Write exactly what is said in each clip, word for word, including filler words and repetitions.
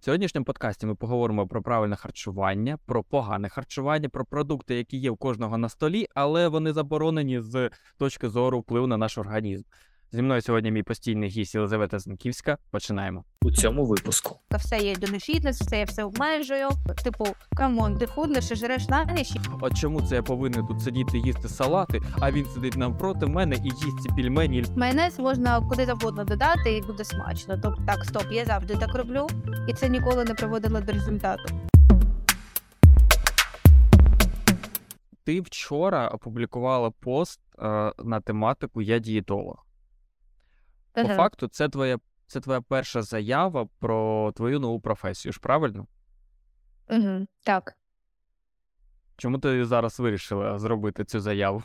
сьогоднішньому подкасті ми поговоримо про правильне харчування, про погане харчування, про продукти, які є у кожного на столі, але вони заборонені з точки зору впливу на наш організм. Зі мною сьогодні мій постійний гість Єлизавета Зінківська. Починаємо. У цьому випуску. Та все є до фітнес, все я все обмежую. Типу, камон, ти худнеш і жреш на ніч. От чому це я повинен тут сидіти їсти салати, а він сидить навпроти мене і їсть ці пельмені. Майонез можна куди завгодно додати і буде смачно. Тобто, так, стоп, я завжди так роблю, і це ніколи не приводило до результату. Ти вчора опублікувала пост е, на тематику «Я дієтолог». По Ага. факту, це твоя, це твоя перша заява про твою нову професію, ж правильно? Угу, так. Чому ти зараз вирішила зробити цю заяву?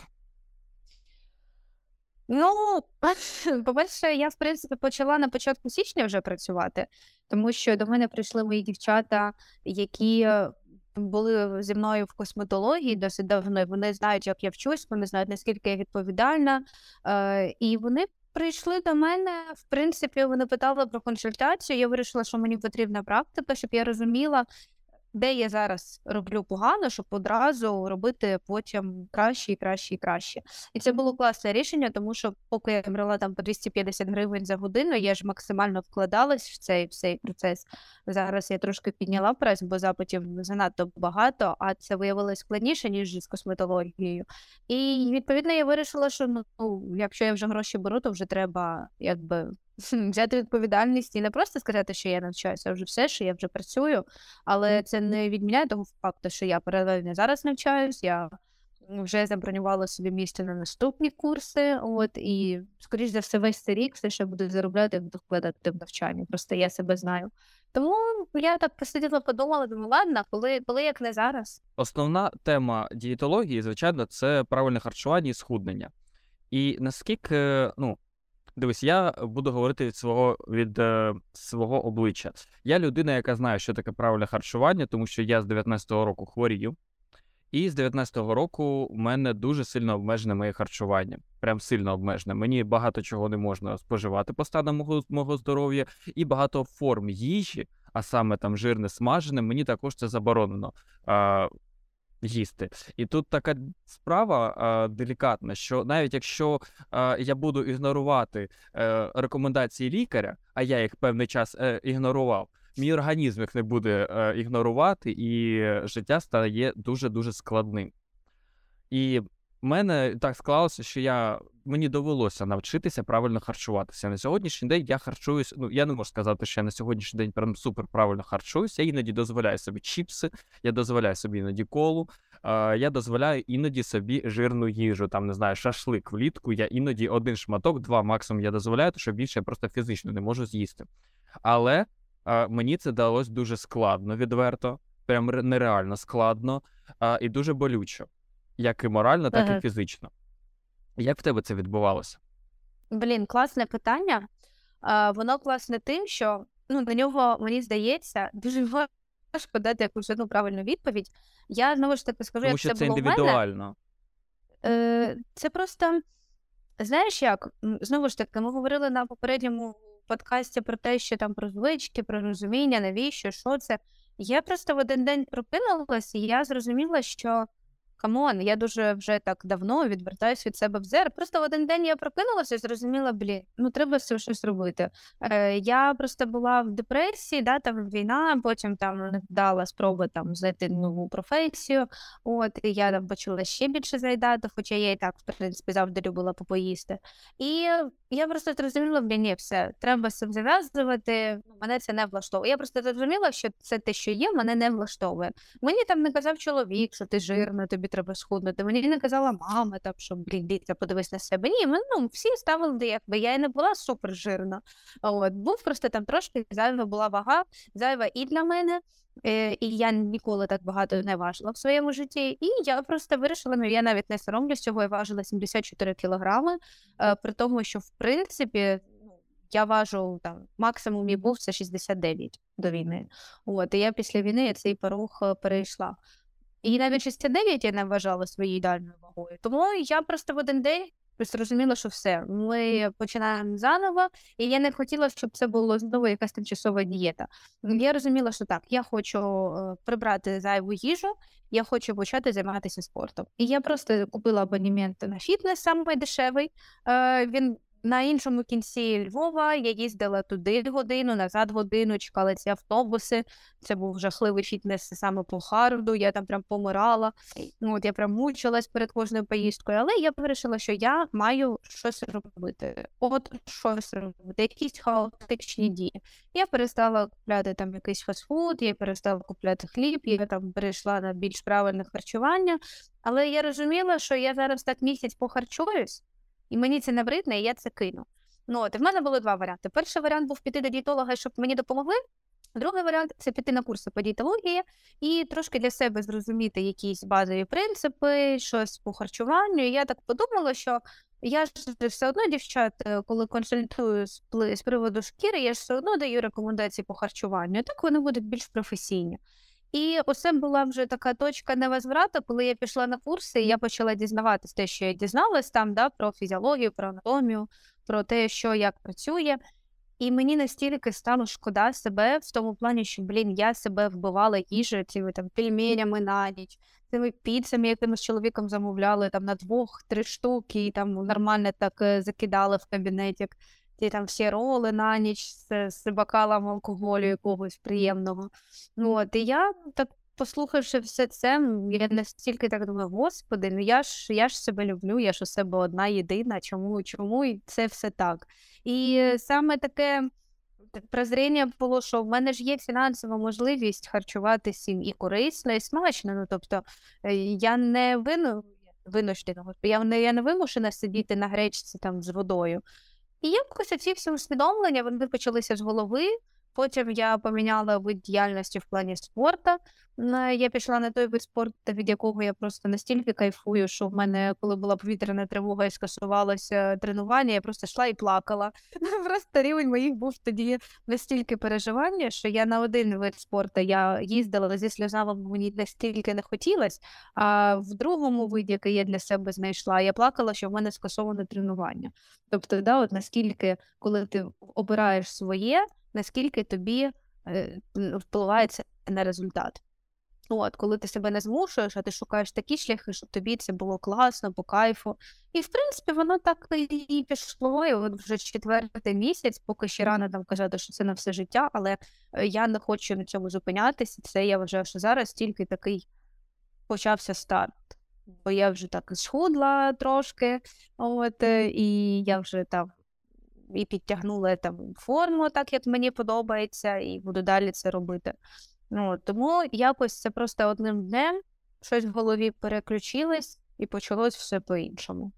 Ну, по-перше, я, в принципі, почала на початку січня вже працювати, тому що до мене прийшли мої дівчата, які е, були зі мною в косметології досить давно. Вони знають, як я вчусь, вони знають, наскільки я відповідальна. Е, і вони прийшли до мене, в принципі, вони питали про консультацію. Я вирішила, що мені потрібна практика, щоб я розуміла, де я зараз роблю погано, щоб одразу робити потім краще і краще і краще. І це було класне рішення, тому що поки я брала там по двісті п'ятдесят гривень за годину, я ж максимально вкладалась в цей, в цей процес. Зараз я трошки підняла прес, бо запитів занадто багато, а це виявилось складніше, ніж з косметологією. І відповідно я вирішила, що ну, якщо я вже гроші беру, то вже треба якби взяти відповідальність і не просто сказати, що я навчаюся, а вже все, що я вже працюю, але це не відміняє того факту, що я паралельно зараз навчаюсь, я вже забронювала собі місце на наступні курси, от, і, скоріш за все, весь цей рік все, що буду заробляти, буду вкладати в навчання, просто я себе знаю. Тому я так посиділа, подумала, думаю, ладно, коли, коли як не зараз. Основна тема дієтології, звичайно, це правильне харчування і схуднення. І наскільки, ну, дивись, я буду говорити від свого, від е, свого обличчя. Я людина, яка знає, що таке правильне харчування, тому що я з дев'ятнадцятого року хворію. І з дев'ятнадцятого року у мене дуже сильно обмежене моє харчування. Прям сильно обмежене. Мені багато чого не можна споживати по стану мого, мого здоров'я. І багато форм їжі, а саме там жирне, смажене, мені також це заборонено а, їсти. І тут така справа а, делікатна, що навіть якщо а, я буду ігнорувати е, рекомендації лікаря, а я їх певний час е, ігнорував, мій організм їх не буде е, ігнорувати, і життя стає дуже-дуже складним. І в мене так склалося, що я, мені довелося навчитися правильно харчуватися. На сьогоднішній день я харчуюсь, ну, я не можу сказати, що я на сьогоднішній день прям супер правильно харчуюся. Я іноді дозволяю собі чіпси, я дозволяю собі іноді колу, е, я дозволяю іноді собі жирну їжу, там, не знаю, шашлик влітку, я іноді один шматок, два максимум я дозволяю, тому що більше я просто фізично не можу з'їсти. Але а, мені це далось дуже складно, відверто, прям ре- нереально складно а, і дуже болючо, як і морально, так і Ага. фізично. Як в тебе це відбувалося? Блін, класне питання. А, воно класне тим, що ну, на нього, мені здається, дуже важко дати якусь одну правильну відповідь. Я, знову ж таки, скажу, Тому як що це це було в мене. індивідуально. Е, це просто, знаєш як, М, знову ж таки, ми говорили на попередньому подкасті про те, що там про звички, про розуміння, навіщо, що це. Я просто в один день прокинулась, і я зрозуміла, що камон, я дуже вже так давно відвертаюсь від себе в зер. Просто в один день я прокинулася і зрозуміла, блін, ну треба з цим щось робити. Е, я просто була в депресії, да, там війна, потім там не вдала спроби там знайти нову професію. От, і я там почала ще більше заїдати, хоча я і так, в принципі, завжди любила попоїсти. І я просто зрозуміла, блін, ні, все, треба з цим зав'язувати, ну, мене це не влаштовує. Я просто зрозуміла, що це те, що є, мене не влаштовує. Мені там не казав чоловік, що ти жирна, тобі треба схуднути. Мені не казала мама, там, що, блін, дитя, подивись на себе. Ні, ми, ну, всі ставили, якби я і не була супер жирна. От, був просто там трошки зайва була вага, зайва і для мене, е, і я ніколи так багато не важила в своєму житті. І я просто вирішила, ну, я навіть не соромлюсь цього, я важила сімдесят чотири кілограми, е, при тому, що, в принципі, ну, я важу, там, максимум мій був це шістдесят дев'ять до війни. От, і я після війни я цей порог е, перейшла. І навіть шістдесят дев'ять я не вважала своєю ідеальною вагою. Тому я просто в один день зрозуміла, що все, ми починаємо заново, і я не хотіла, щоб це було знову якась тимчасова дієта. Я розуміла, що так, я хочу е, прибрати зайву їжу, я хочу почати займатися спортом. І я просто купила абонемент на фітнес, самий дешевий. Е, він на іншому кінці Львова, я їздила туди годину, назад годину, чекала ці автобуси. Це був жахливий фітнес саме по Харварду, я там прям помирала. Ну, от я прям мучилась перед кожною поїздкою, але я вирішила, що я маю щось робити. От щось робити, якісь хаотичні дії. Я перестала купляти там якийсь фастфуд, я перестала купляти хліб, я там перейшла на більш правильне харчування. Але я розуміла, що я зараз так місяць похарчуюсь, і мені це набридне, і я це кину. Ну, от, і в мене були два варіанти. Перший варіант був піти до дієтолога, щоб мені допомогли. Другий варіант – це піти на курси по дієтології і трошки для себе зрозуміти якісь базові принципи, щось по харчуванню. І я так подумала, що я ж все одно, дівчат, е, коли консультую з, пли- з приводу шкіри, я ж все одно даю рекомендації по харчуванню, а так вони будуть більш професійні. І оце була вже така точка невозврату, коли я пішла на курси, і я почала дізнаватись те, що я дізналась там, да, про фізіологію, про анатомію, про те, що як працює. І мені настільки стало шкода себе в тому плані, що, блін, я себе вбивала їжею, цими там пельменями на ніч, цими піцами, які ми з чоловіком замовляли там на двох-три штуки, і там нормально так е, закидали в кабінетик. Ті там всі роли на ніч з, з бокалом алкоголю якогось приємного. Ну, от, і я так, послухавши все це, м, я настільки так думаю, господи, ну я ж, я ж себе люблю, я ж у себе одна єдина, чому, чому і це все так? І е, саме таке т- прозріння було, що в мене ж є фінансова можливість харчуватися і корисно, і смачно. Ну, тобто е, я не вину, винуждена, господи, я не, я не вимушена сидіти на гречці там з водою. І якось оці всі усвідомлення, вони почалися з голови. Потім я поміняла вид діяльності в плані спорту. М, Я пішла на той вид спорту, від якого я просто настільки кайфую, що в мене, коли була повітряна тривога і скасувалося тренування, я просто йшла і плакала. Просто рівень моїх був тоді настільки переживання, що я на один вид спорту я їздила зі сльозами, мені настільки не хотілося, а в другому виді, який я для себе знайшла, я плакала, що в мене скасоване тренування. Тобто, да, от наскільки, коли ти обираєш своє, наскільки тобі е, м, впливає це на результат. От, коли ти себе не змушуєш, а ти шукаєш такі шляхи, щоб тобі це було класно, по кайфу. І, в принципі, воно так і пішло. І от вже четвертий місяць, поки ще рано там казати, що це на все життя, але е, я не хочу на цьому зупинятися. Це я вважаю, що зараз тільки такий почався старт. Бо я вже так схудла трошки, от, е, і я вже там і підтягнула там форму так, як мені подобається, і буду далі це робити. Ну, от, тому якось це просто одним днем щось в голові переключилось і почалось все по-іншому.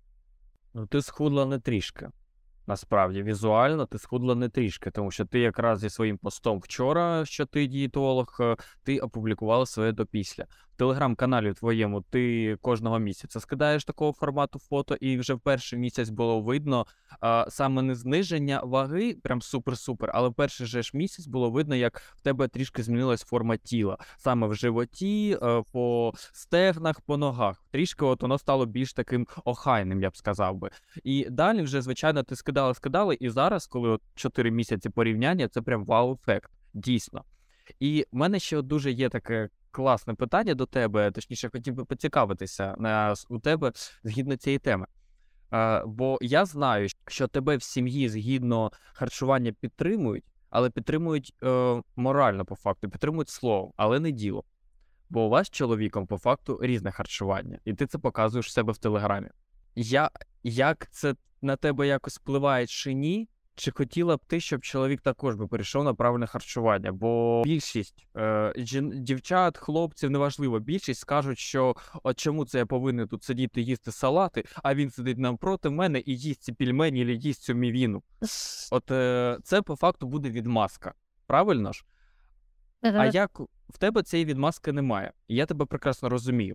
Ну, ти схудла не трішки. Насправді, візуально ти схудла не трішки, тому що ти якраз зі своїм постом вчора, що ти дієтолог, е, ти опублікувала своє допісля. В телеграм-каналі твоєму ти кожного місяця скидаєш такого формату фото, і вже в перший місяць було видно а, саме не зниження ваги, прям супер-супер, але в перший же ж місяць було видно, як в тебе трішки змінилась форма тіла. Саме в животі, е, по стегнах, по ногах. Трішки от воно стало більш таким охайним, я б сказав би. І далі вже, звичайно, ти скидала, скидала, і зараз, коли от чотири місяці порівняння, це прям вау-ефект, дійсно. І в мене ще от дуже є таке класне питання до тебе, точніше, хотів би поцікавитися на, у тебе згідно цієї теми. Е, бо я знаю, що тебе в сім'ї згідно харчування підтримують, але підтримують е, морально по факту, підтримують словом, але не ділом. Бо у вас з чоловіком по факту різне харчування, і ти це показуєш в себе в Телеграмі. Я, як це на тебе якось впливає чи ні? Чи хотіла б ти, щоб чоловік також би перейшов на правильне харчування? Бо більшість е, жін- дівчат, хлопців, неважливо, більшість скажуть, що от чому це я повинен тут сидіти їсти салати, а він сидить навпроти мене і їсть ці пельмені, або їсть цю мівіну. От е, це по факту буде відмазка. Правильно ж? А Ага. як в тебе цієї відмазки немає? І я тебе прекрасно розумію.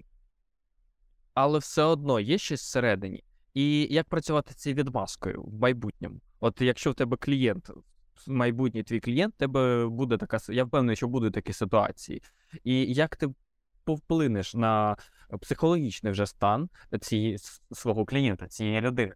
Але все одно є щось всередині. І як працювати з цією відмазкою в майбутньому? От якщо в тебе клієнт, майбутній твій клієнт, в тебе буде така, с- я впевнений, що будуть такі ситуації. І як ти повплинеш на психологічний вже стан цієї с- свого клієнта, цієї людини.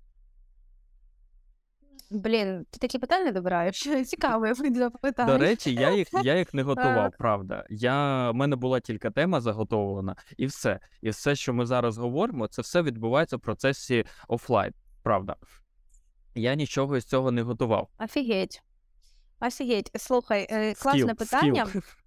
Блін, ти такі питання добираєш? Цікаво, я вийду До запитаю. речі, я їх, я їх не готував, Так. правда. Я, в мене була тільки тема заготовлена, і все. І все, що ми зараз говоримо, це все відбувається в процесі офлайн, правда. Я нічого із цього не готував. Офігеть. Офігеть. Слухай, е, класне Скіл, скіл. питання.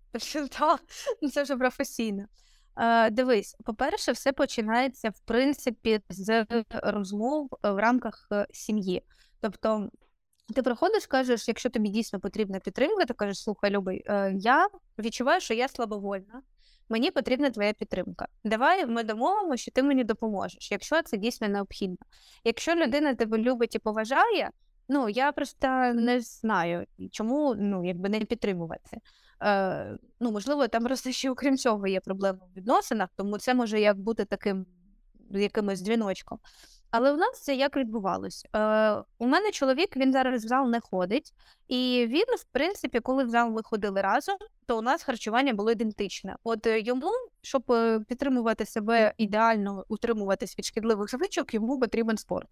Та, ну це вже професійно. Е, дивись, по-перше, все починається, в принципі, з розмов е, в рамках е, сім'ї. Тобто, ти приходиш, кажеш, якщо тобі дійсно потрібна підтримка, ти кажеш, слухай, любий, е, я відчуваю, що я слабовольна, мені потрібна твоя підтримка. Давай ми домовимо, що ти мені допоможеш, якщо це дійсно необхідно. Якщо людина тебе любить і поважає, ну, я просто не знаю, чому, ну, якби не підтримувати. Е, ну, можливо, там просто ще окрім цього є проблеми в відносинах, тому це може як бути таким якимось дзвіночком. Але у нас це як відбувалось? Е, у мене чоловік, він зараз в зал не ходить, і він, в принципі, коли в зал ми ходили разом, то у нас харчування було ідентичне. От е, йому, щоб е, підтримувати себе ідеально, утримуватись від шкідливих звичок, йому потрібен спорт.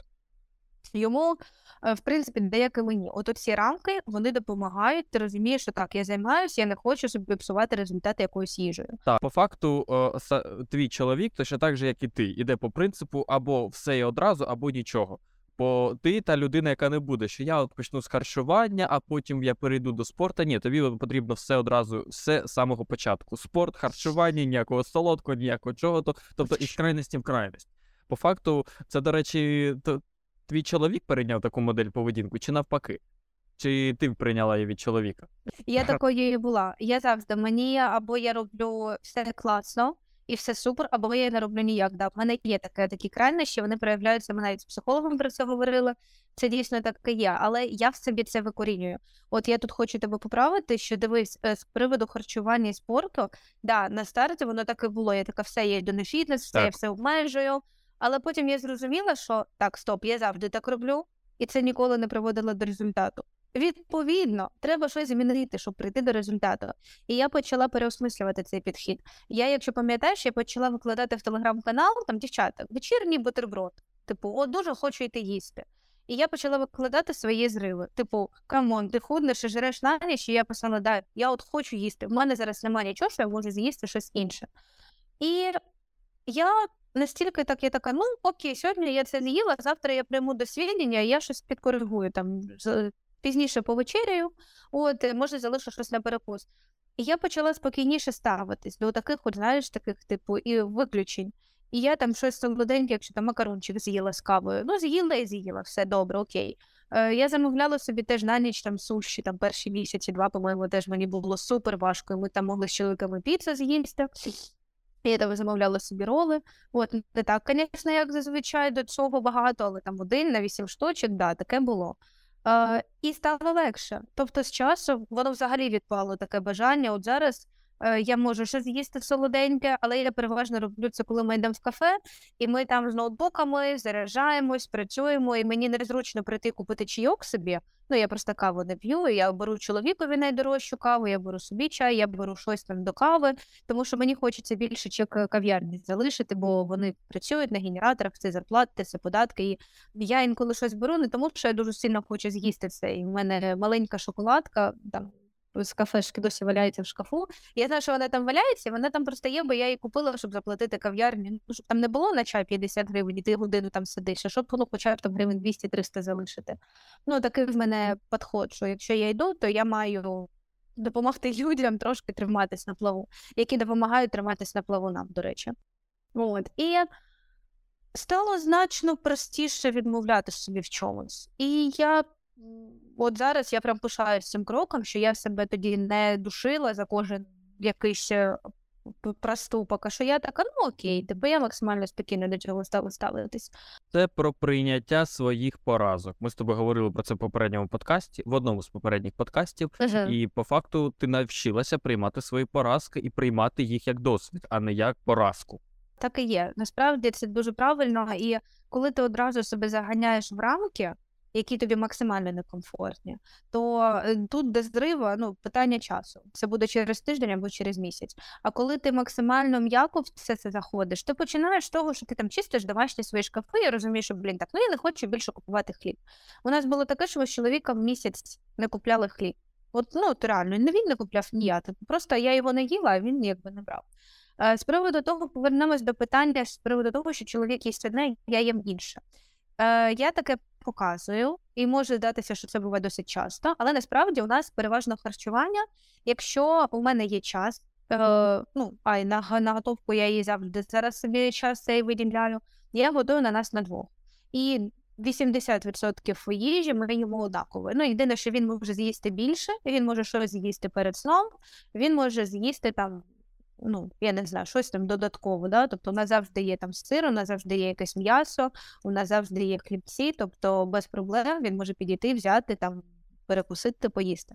Йому, е, в принципі, деякі мені. От ці рамки, вони допомагають, ти розумієш, що так, я займаюся, я не хочу собі псувати результати якоюсь їжею. Так, по факту, е, са- твій чоловік точно так же, як і ти, іде по принципу або все і одразу, або нічого. Бо ти та людина, яка не буде, що я от почну з харчування, а потім я перейду до спорту. Ні, тобі от потрібно все одразу, все з самого початку. Спорт, харчування, ніякого солодкого, ніякого чого-то, тобто із крайності в крайність. По факту, це, до речі, то, твій чоловік перейняв таку модель поведінку, чи навпаки? Чи ти прийняла її від чоловіка? Я такою і була. Я завжди, мені або я роблю все класно і все супер, або я не роблю ніяк. Да. В мене є таке, такі крайнощі, вони проявляються, ми навіть з психологом про це говорили, це дійсно таке є, але я в собі це викорінюю. От я тут хочу тебе поправити, що дивись, е, з приводу харчування і спорту, да, на старті воно так і було, я така, все, я йду на фітнес, все, я Так. все обмежую, але потім я зрозуміла, що так, стоп, я завжди так роблю, і це ніколи не приводило до результату. Відповідно, треба щось змінити, щоб прийти до результату. І я почала переосмислювати цей підхід. Я, якщо пам'ятаєш, я почала викладати в телеграм-канал, там, дівчата, вечірній бутерброд. Типу, о, дуже хочу йти їсти. І я почала викладати свої зриви. Типу, камон, ти худнеш і жреш на ніч, і я писала, да, я от хочу їсти. В мене зараз немає нічого, що я можу з'їсти щось інше. І я настільки так, я така, ну, окей, сьогодні я це не їла, завтра я прийму до свідчення, я щось підкоригую, там, з- пізніше повечеряю, от, е, може, залишу щось на перекус. І я почала спокійніше ставитись до таких, от, знаєш, таких, типу, і виключень. І я там щось солоденьке, якщо там макарончик з'їла з кавою, ну, з'їла і з'їла, все добре, окей. Е, я замовляла собі теж на ніч там суші, там перші місяці, два, по-моєму, теж мені було супер важко, і ми там могли з чоловіками піцу з'їсти. Я там замовляла собі роли. От, не так, звісно, як зазвичай до цього багато, але там один на вісім штучок, да, таке було. Е, і стало легше. Тобто з часу воно взагалі відпало таке бажання. От зараз е, я можу щось з'їсти солоденьке, але я переважно роблю це, коли ми йдемо в кафе, і ми там з ноутбуками заряджаємось, працюємо, і мені незручно прийти купити чайок собі. Ну, я просто каву не п'ю, і я беру чоловікові найдорожчу каву, я беру собі чай, я беру щось там до кави, тому що мені хочеться більше чек е, кав'ярні залишити, бо вони працюють на генераторах, це зарплати, це податки. І я інколи щось беру, не тому що я дуже сильно хочу з'їсти це. І в мене маленька шоколадка, там з кафешки досі валяється в шкафу. Я знаю, що вона там валяється, вона там просто є, бо я її купила, щоб заплатити кав'ярні. Ну, щоб там не було на чай п'ятдесят гривень, і ти годину там сидиш, а щоб було хоча б там гривень двісті-триста залишити. Ну, такий в мене підход, що якщо я йду, то я маю допомогти людям трошки триматись на плаву, які допомагають триматись на плаву нам, до речі. От. І стало значно простіше відмовляти собі в чомусь. І я м, от зараз я прям пишаюсь цим кроком, що я себе тоді не душила за кожен якийсь е, п- проступок, а що я така, ну окей, типу я максимально спокійно до цього стала ставитись. Це про прийняття своїх поразок. Ми з тобою говорили про це в попередньому подкасті, в одному з попередніх подкастів. Мгм. І по факту ти навчилася приймати свої поразки і приймати їх як досвід, а не як поразку. Так і є. Насправді це дуже правильно. І коли ти одразу себе заганяєш в рамки, які тобі максимально некомфортні, то е, тут до зриву, ну, питання часу. Це буде через тиждень або через місяць. А коли ти максимально м'яко в все це заходиш, ти починаєш з того, що ти там чистиш домашні свої шкафи і розумієш, що, блін, так, ну я не хочу більше купувати хліб. У нас було таке, що ми з чоловіком місяць не купляли хліб. От, ну, от реально, не він не купляв, ні я. Типу, просто я його не їла, а він якби не брав. Е, З приводу того, повернемось до питання, з приводу того, що чоловік їсть одне, я їм інше. Е, Я таке показую, і може здатися, що це буває досить часто, але насправді у нас переважно харчування, якщо у мене є час, е, ну, а й на, га- на готовку я її завжди зараз собі час цей виділяю, я готую на нас на двох. І вісімдесят відсотків їжі ми їмо однаково. Ну, єдине, що він може з'їсти більше, він може щось з'їсти перед сном, він може з'їсти там, ну, я не знаю, щось там додатково, да? Тобто у нас завжди є там сир, у нас завжди є якесь м'ясо, у нас завжди є хлібці, тобто без проблем він може підійти, взяти, там, перекусити, поїсти.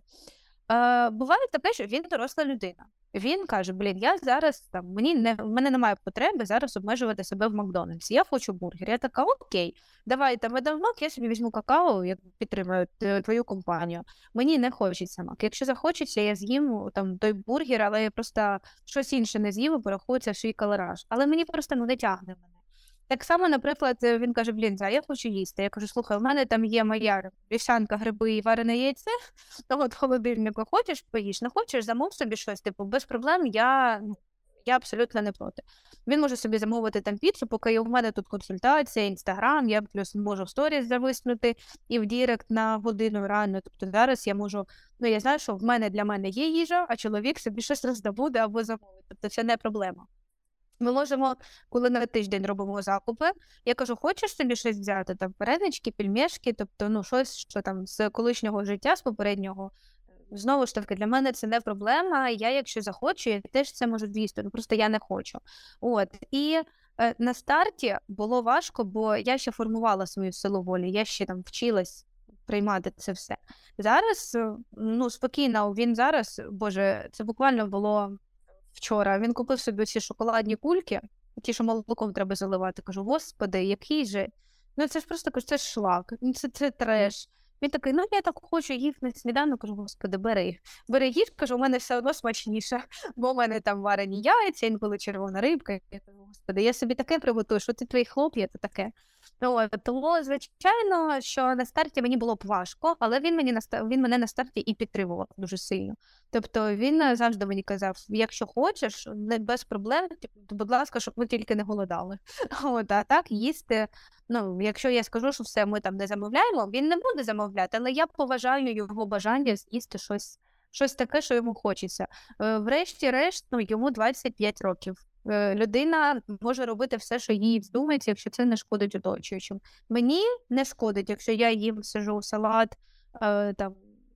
Е, буває таке, що він доросла людина. Він каже: блін, я зараз там, мені не в мене немає потреби зараз обмежувати себе в Макдональдсі. Я хочу бургер. Я така, окей, давай там медовмак, я собі візьму какао, як підтримую т- твою компанію. Мені не хочеться мак. Якщо захочеться, я з'їм там той бургер, але я просто щось інше не з'їм і порахується свій калораж. Але мені просто ну не тягне мене. Так само, наприклад, е, він каже: блін, Зая, я хочу їсти. Я кажу: слухай, у мене там є моя вівсянка, гриби і варене яйце. Ну, от в холодильнику хочеш, поїж, не хочеш, замов собі щось, типу, без проблем, я, ну, я абсолютно не проти. Він може собі замовити там піцу, поки у мене тут консультація, інстаграм, я плюс можу в сторіс зависнути і в Дірект на годину реально. Тобто зараз я можу, ну я знаю, що в мене для мене є їжа, а чоловік собі щось роздобуде або замовить. Тобто це не проблема. Ми можемо, коли на тиждень робимо закупи, я кажу: хочеш собі щось взяти, там переднички, пельмешки, тобто ну щось, що там з колишнього життя, з попереднього. Знову ж таки, для мене це не проблема. Я, якщо захочу, я теж це можу з'їсти, ну просто я не хочу. От і е, на старті було важко, бо я ще формувала свою силу волі, я ще там вчилась приймати це все. Зараз, е, ну спокійно, він зараз, боже, це буквально було вчора. Він купив собі ці шоколадні кульки, ті, що молоком треба заливати. Кажу: господи, який же. Ну це ж просто кажу, це ж шлак, ну це, це треш. Він такий: ну я так хочу їх на сніданок. Кажу: господи, бери. Бери їж, кажу, у мене все одно смачніше, бо у мене там варені яйця, інколи червона рибка. Я кажу: господи, я собі таке приготую, що ти твій хлоп, є, то таке. Ну, от, тому, звичайно, що на старті мені було б важко, але він мені на ста- він мене на старті і підтримував дуже сильно. Тобто він е, завжди мені казав: якщо хочеш, не без проблем, типу, то, будь ласка, щоб ми тільки не голодали. От, а так їсти. Ну, якщо я скажу, що все, ми там не замовляємо, він не буде замовляти, але я поважаю його бажання з'їсти щось, щось таке, що йому хочеться. Е, Врешті-решт, ну, йому двадцять п'ять років. Е, Людина може робити все, що їй вздумається, якщо це не шкодить оточуючим. Мені не шкодить, якщо я їм сижу салат е, там,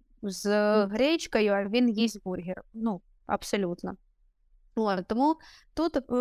з гречкою, а він їсть бургер. Ну, абсолютно. От, тому тут е,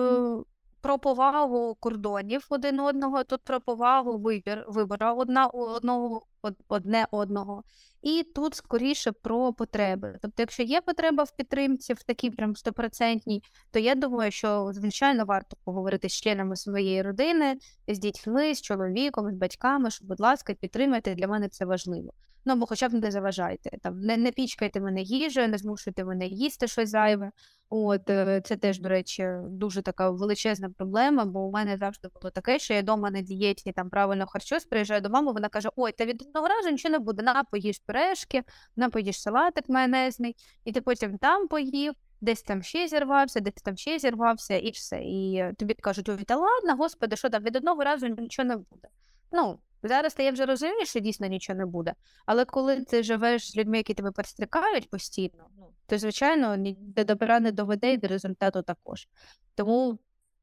про повагу кордонів один одного, тут про повагу вибір, вибору одна у одного, од- одне одного. І тут скоріше про потреби. Тобто, якщо є потреба в підтримці, в такій прям стопроцентній, то я думаю, що звичайно варто поговорити з членами своєї родини, з дітьми, з чоловіком, з батьками, що, будь ласка, підтримайте, для мене це важливо. Ну, або хоча б не заважайте. Там, не, не пічкайте мене їжею, не змушуйте мене їсти щось зайве. От, е, це теж, до речі, дуже така величезна проблема, бо у мене завжди було таке, що я вдома на дієті, там правильно харчуюсь, приїжджаю до мами, вона каже: ой, та від одного разу нічого не буде, на, поїж пюрешки, на, поїж салатик майонезний, і ти потім там поїв, десь там ще зірвався, десь там ще зірвався, і все. І е, тобі кажуть: ой, та ладно, господи, що там, від одного разу нічого не буде. Ну, зараз я вже розумію, що дійсно нічого не буде, але коли ти живеш з людьми, які тебе підстрікають постійно, ну, то, звичайно, ні до добра не доведе, і до результату також. Тому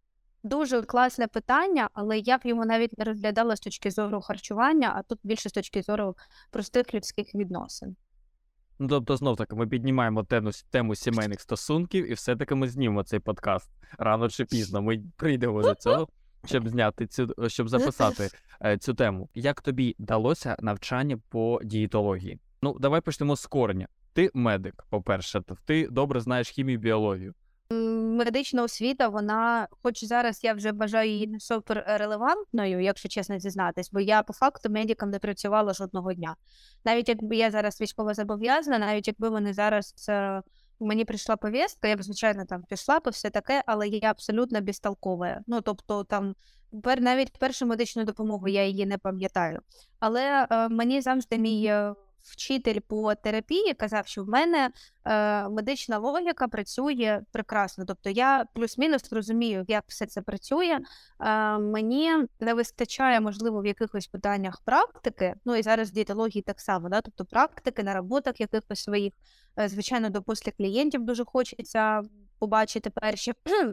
дуже класне питання, але я б його навіть не розглядала з точки зору харчування, а тут більше з точки зору простих людських відносин. Ну, тобто, знов таки, ми піднімаємо тему, тему сімейних стосунків, і все-таки ми знімемо цей подкаст рано чи пізно. Ми прийдемо до цього, щоб зняти цю, щоб записати е, цю тему. Як тобі далося навчання по дієтології? Ну, давай почнемо з кореня. Ти медик, по-перше, т- ти добре знаєш хімію, біологію. М, медична освіта, вона, хоч зараз я вже вважаю її не супер релевантною, якщо чесно зізнатись, бо я по факту медиком не працювала жодного дня. Навіть якби я зараз військовозобов'язана, навіть якби вони зараз е, мені прийшла повістка, я б, звичайно, там пішла по все таке, але я абсолютно безтолкова. Ну, тобто, там, пер, навіть першу медичну допомогу я її не пам'ятаю. Але е, мені завжди мій е, вчитель по терапії казав, що в мене е, медична логіка працює прекрасно. Тобто я плюс-мінус розумію, як все це працює. Е, мені не вистачає, можливо, в якихось питаннях практики, ну і зараз в дієтології так само, да? Тобто практики, наработок якихось своїх. Е, звичайно, до після клієнтів дуже хочеться побачити перші.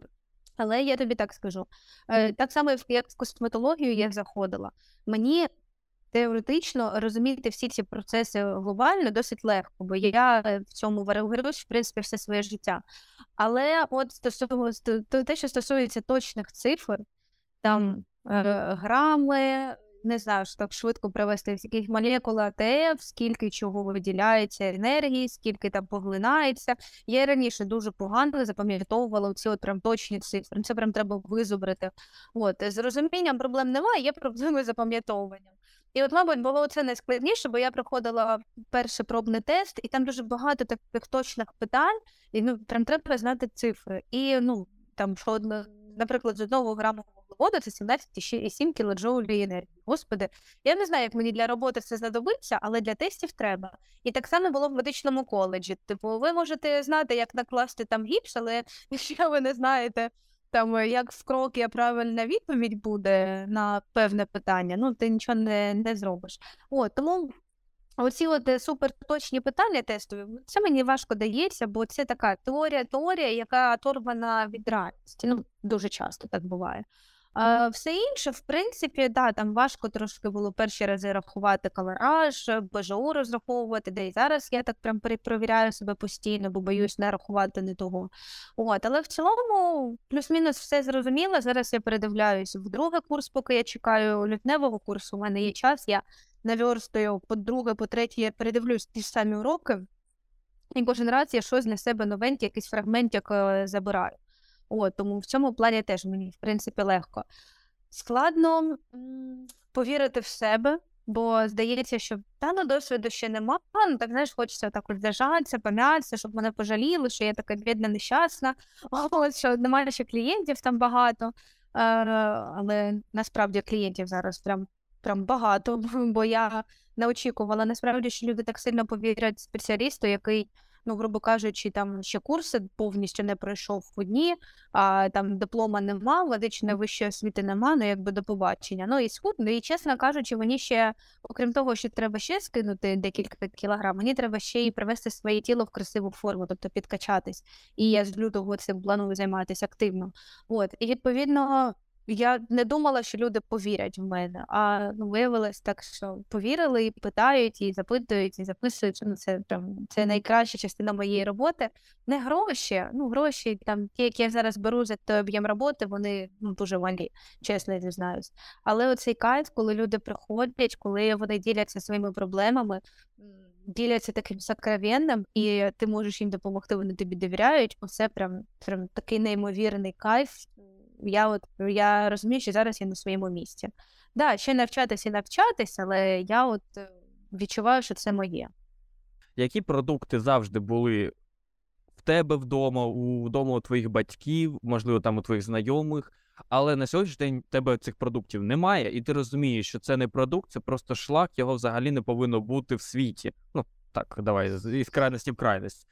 Але я тобі так скажу. Е, так само, як в косметологію я заходила. Мені теоретично розуміти всі ці процеси глобально досить легко, бо я е, в цьому варюсь, в принципі, все своє життя. Але от стосовно сто- те, що стосується точних цифр, там е, грами, не знаю, що так швидко привести, якісь молекули АТФ, скільки чого виділяється енергії, скільки там поглинається. Я і раніше дуже погано запам'ятовувала ці от прям точні цифри. Це прям треба визубрити. От, з розумінням проблем немає, є проблеми з запам'ятовуванням. І от, мабуть, було це найскладніше, бо я проходила перший пробний тест, і там дуже багато таких точних питань, і ну, прям треба знати цифри. І, ну, там, що, одно- наприклад, з одного граму вуглеводу це сімнадцять цілих сім кілоджоулів енергії. Господи, я не знаю, як мені для роботи це знадобиться, але для тестів треба. І так само було в медичному коледжі. Типу, ви можете знати, як накласти там гіпс, але якщо ви не знаєте, там, е, як в кроки правильна відповідь буде на певне питання, ну, ти нічого не, не зробиш. От, тому оці от е, суперточні питання тестові, це мені важко дається, бо це така теорія, теорія, яка оторвана від реальності. Ну, дуже часто так буває. А все інше, в принципі, да, там важко трошки було перші рази рахувати калораж, БЖУ розраховувати, де і зараз я так прям перепровіряю себе постійно, бо боюсь не рахувати не того. От, але в цілому плюс-мінус все зрозуміло. Зараз я передивляюсь в другий курс, поки я чекаю лютневого курсу. У мене є час, я наверстую по друге, по третє, я передивлюсь ті ж самі уроки, і кожен раз я щось для себе новеньке, якийсь фрагментик е, забираю. От, тому в цьому плані теж мені, в принципі, легко. Складно м, повірити в себе, бо здається, що та ну досвіду ще нема, ну так знаєш, хочеться так от зажатися, пом'ятися, щоб мене пожаліли, що я така бідна, нещасна, от, що немає ще клієнтів там багато. Е, але насправді клієнтів зараз прям, прям багато, бо я не очікувала насправді, що люди так сильно повірять спеціалісту, який, ну, грубо кажучи, там ще курси повністю не пройшов в одні, а там диплома нема, медичної вищої освіти нема, ну якби до побачення. Ну і схудно, і чесно кажучи, мені ще, окрім того, що треба ще скинути декілька кілограм, мені треба ще й привести своє тіло в красиву форму, тобто підкачатись. І я з лютого цим планую займатися активно. От, і відповідно, я не думала, що люди повірять в мене, а ну, виявилось так, що повірили, і питають, і запитують, і записують. Ну, це прям це найкраща частина моєї роботи. Не гроші, ну гроші, там ті, які я зараз беру за той об'єм роботи, вони ну, дуже малі, чесно зізнаюсь. Але оцей кайф, коли люди приходять, коли вони діляться своїми проблемами, м, діляться таким сокровенним, і ти можеш їм допомогти, вони тобі довіряють. Оце прям, прям такий неймовірний кайф. Я от я розумію, що зараз я на своєму місці. Да, ще навчатись і навчатись, але я от е, відчуваю, що це моє. Які продукти завжди були в тебе вдома, у вдома у твоїх батьків, можливо, там у твоїх знайомих, але на сьогоднішній день в тебе цих продуктів немає, і ти розумієш, що це не продукт, це просто шлак, його взагалі не повинно бути в світі. Ну, так, давай, з- із крайності в крайність.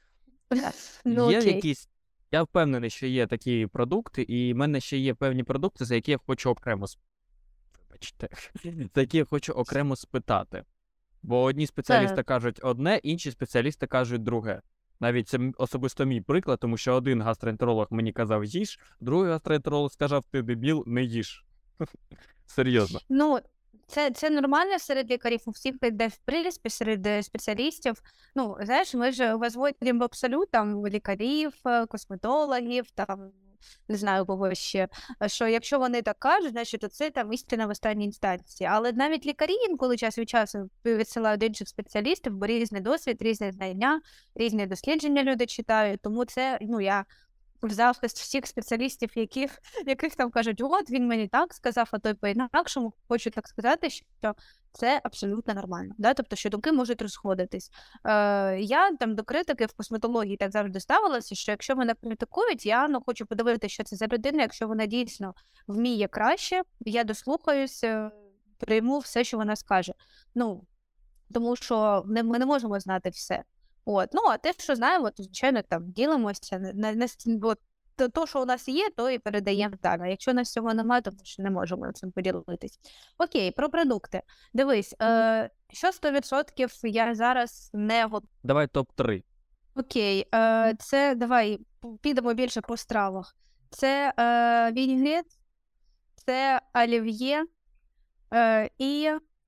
Ну Є окей. якісь, я впевнений, що є такі продукти, і в мене ще є певні продукти, за які я хочу окремо с- вибачте, за які я хочу окремо спитати. Бо одні спеціалісти Так. кажуть одне, інші спеціалісти кажуть друге. Навіть це м- особисто мій приклад, тому що один гастроентеролог мені казав їж, другий гастроентеролог сказав, ти дебіл, не їж. Серйозно. Ну, це, це нормально серед лікарів, у всіх йде в принципі серед е, спеціалістів. Ну, знаєш, ми ж возводимо в абсолют там лікарів, е, косметологів, там не знаю кого ще. е, Що якщо вони так кажуть, значить то це там істина в останній інстанції. Але навіть лікарі інколи час від часу відсилають до інших спеціалістів, бо різний досвід, різні знання, різні дослідження люди читають. Тому це, ну я в захист всіх спеціалістів, яких, яких там кажуть, от він мені так сказав, а той по-інакшому. Хочу так сказати, що це абсолютно нормально. Да? Тобто, що думки можуть розходитись. Е, я там до критики в косметології так завжди ставилася, що якщо мене критикують, я ну, хочу подивитися, що це за людина, якщо вона дійсно вміє краще, я дослухаюся, прийму все, що вона скаже. Ну, тому що не, ми не можемо знати все. От. Ну, а те, що знаємо, то, звичайно, там ділимося. На, на, на, от, то, то, що у нас є, то і передаємо далі. А якщо у нас цього немає, то ми ще не можемо цим поділитись. Окей, про продукти. Дивись, е, що сто відсотків я зараз не готова. Давай топ три. Окей, е, це давай підемо більше по стравах. Це е, вінігрет, це олів'є е, і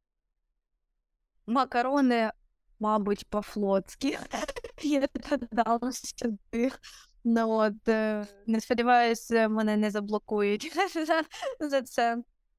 макарони, мабуть, по-флотськи. Я додала сюди. Ну от, е, не сподіваюся, мене не заблокують за, за це.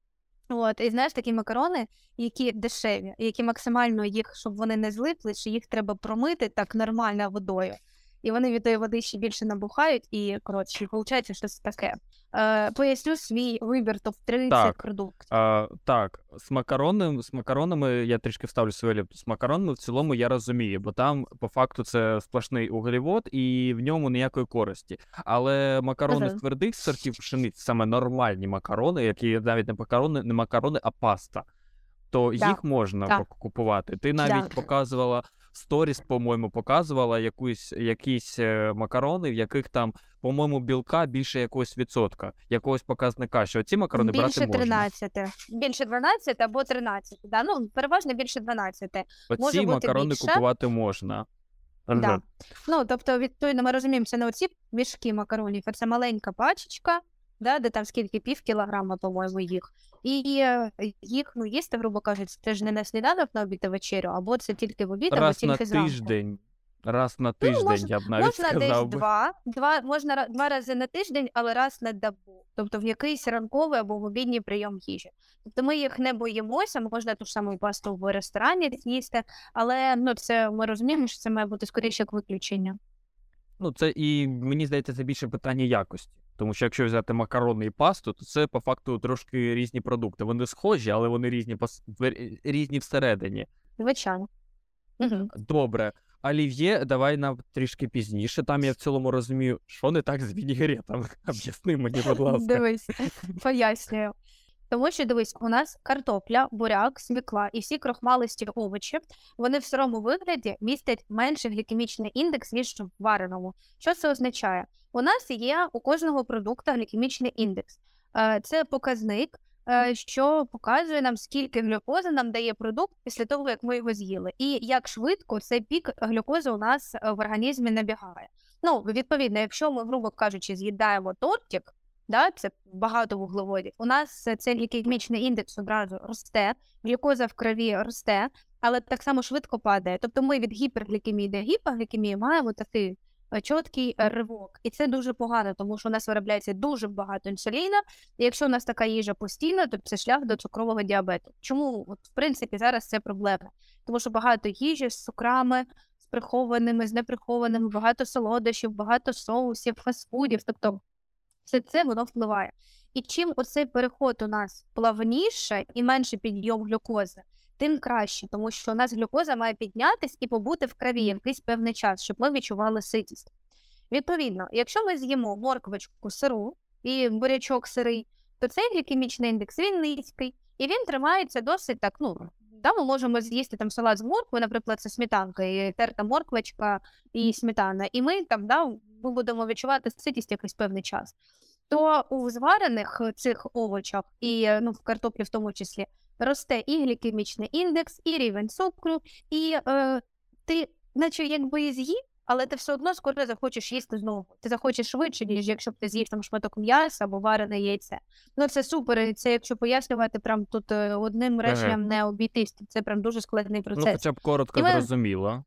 От, і знаєш, такі макарони, які дешеві, які максимально їх, щоб вони не злипли, що їх треба промити так нормально водою. І вони від тої води ще більше набухають, і, коротше, виходить, що це таке. Е, поясню свій вибір топ три цих Так, продуктів. А, так, з макаронами, з макаронами я трішки вставлю свою лепту. З макаронами в цілому я розумію, бо там по факту це сплошний углевод і в ньому ніякої користі. Але макарони Ага. з твердих сортів пшениць, саме нормальні макарони, які навіть не макарони, не макарони, а паста, то Да, їх можна да, пок- купувати. Ти навіть да. показувала в сторіс, по-моєму, показувала якусь, якісь е, макарони, в яких там, по-моєму, білка більше якогось відсотка, якогось показника, що ці макарони брати Більше можна. тринадцять. Більше дванадцять або тринадцять. Да? Ну, переважно більше дванадцять. Може Оці бути макарони більше. купувати можна. Ага. Да. Ну, тобто, відповідно, ми розуміємо, це не оці мішки макаронів, а це маленька пачечка, да, де там скільки, пів кілограма, по-моєму, їх. І е, їх, ну, їсти, грубо кажучи, це ж не на сніданок, на обід та вечерю, або це тільки в обід, або Раз на тільки зранку. тиждень. Раз на Ну, тиждень, можна, я б навіть можна десь сказав би. два, два, можна ра- два рази на тиждень, але раз на добу. Тобто в якийсь ранковий або в обідній прийом їжі. Тобто ми їх не боїмося, можна ту ж саму пасту в ресторані з'їсти, але ну, це, ми розуміємо, що це має бути скоріше як виключення. Ну, це і мені здається, це більше питання якості. Тому що якщо взяти макарони і пасту, то це по факту трошки різні продукти. Вони схожі, але вони різні, пос- в- різні всередині. Звичайно. Угу. Добре. Олів'є, давай нам трішки пізніше. Там я в цілому розумію, що не так з вінігретом. Об'ясни мені, будь ласка. Дивись, пояснюю. Тому що, дивись, у нас картопля, буряк, свікла і всі крохмалисті овочі, вони в сирому вигляді містять менший глікемічний індекс, ніж в вареному. Що це означає? У нас є у кожного продукту глікемічний індекс. Е, Це показник, е, що показує нам, скільки глюкози нам дає продукт після того, як ми його з'їли. І як швидко цей пік глюкози у нас е, в організмі набігає. Ну, відповідно, якщо ми, грубо кажучи, з'їдаємо тортик, да, це багато вуглеводів. У нас е, цей глікемічний індекс одразу росте, глюкоза в крові росте, але так само швидко падає. Тобто ми від гіперглікемії до гіпоглікемії маємо такий е, чіткий е, ривок. І це дуже погано, тому що у нас виробляється дуже багато інсуліна, і якщо у нас така їжа постійна, то це шлях до цукрового діабету. Чому, от, в принципі, зараз це проблема? Тому що багато їжі з цукрами, з прихованими, з неприхованими, багато солодощів, багато соусів, фастфудів, тобто все це воно впливає. І чим оцей переход у нас плавніше і менше підйом глюкози, тим краще, тому що у нас глюкоза має піднятись і побути в крові якийсь певний час, щоб ми відчували ситість. Відповідно, якщо ми з'їмо морквочку сиру і бурячок сирий, то цей глікемічний індекс, він низький, і він тримається досить так, ну, да, ми можемо з'їсти там салат з морквою, наприклад, це сметанка, і терта морквочка і сметана, і ми там, да, ми будемо відчувати ситість якийсь певний час. То у зварених цих овочах, і ну, в картоплі в тому числі, росте і глікемічний індекс, і рівень цукру, і е, ти, наче якби і з'їв, але ти все одно скоро захочеш їсти знову. Ти захочеш швидше, ніж якщо б ти з'їв там шматок м'яса або варене яйце. Ну це супер, і це якщо пояснювати прям тут е, одним реченням не обійтись, це прям дуже складний Ну, процес. хоча б коротко І ми- зрозуміло.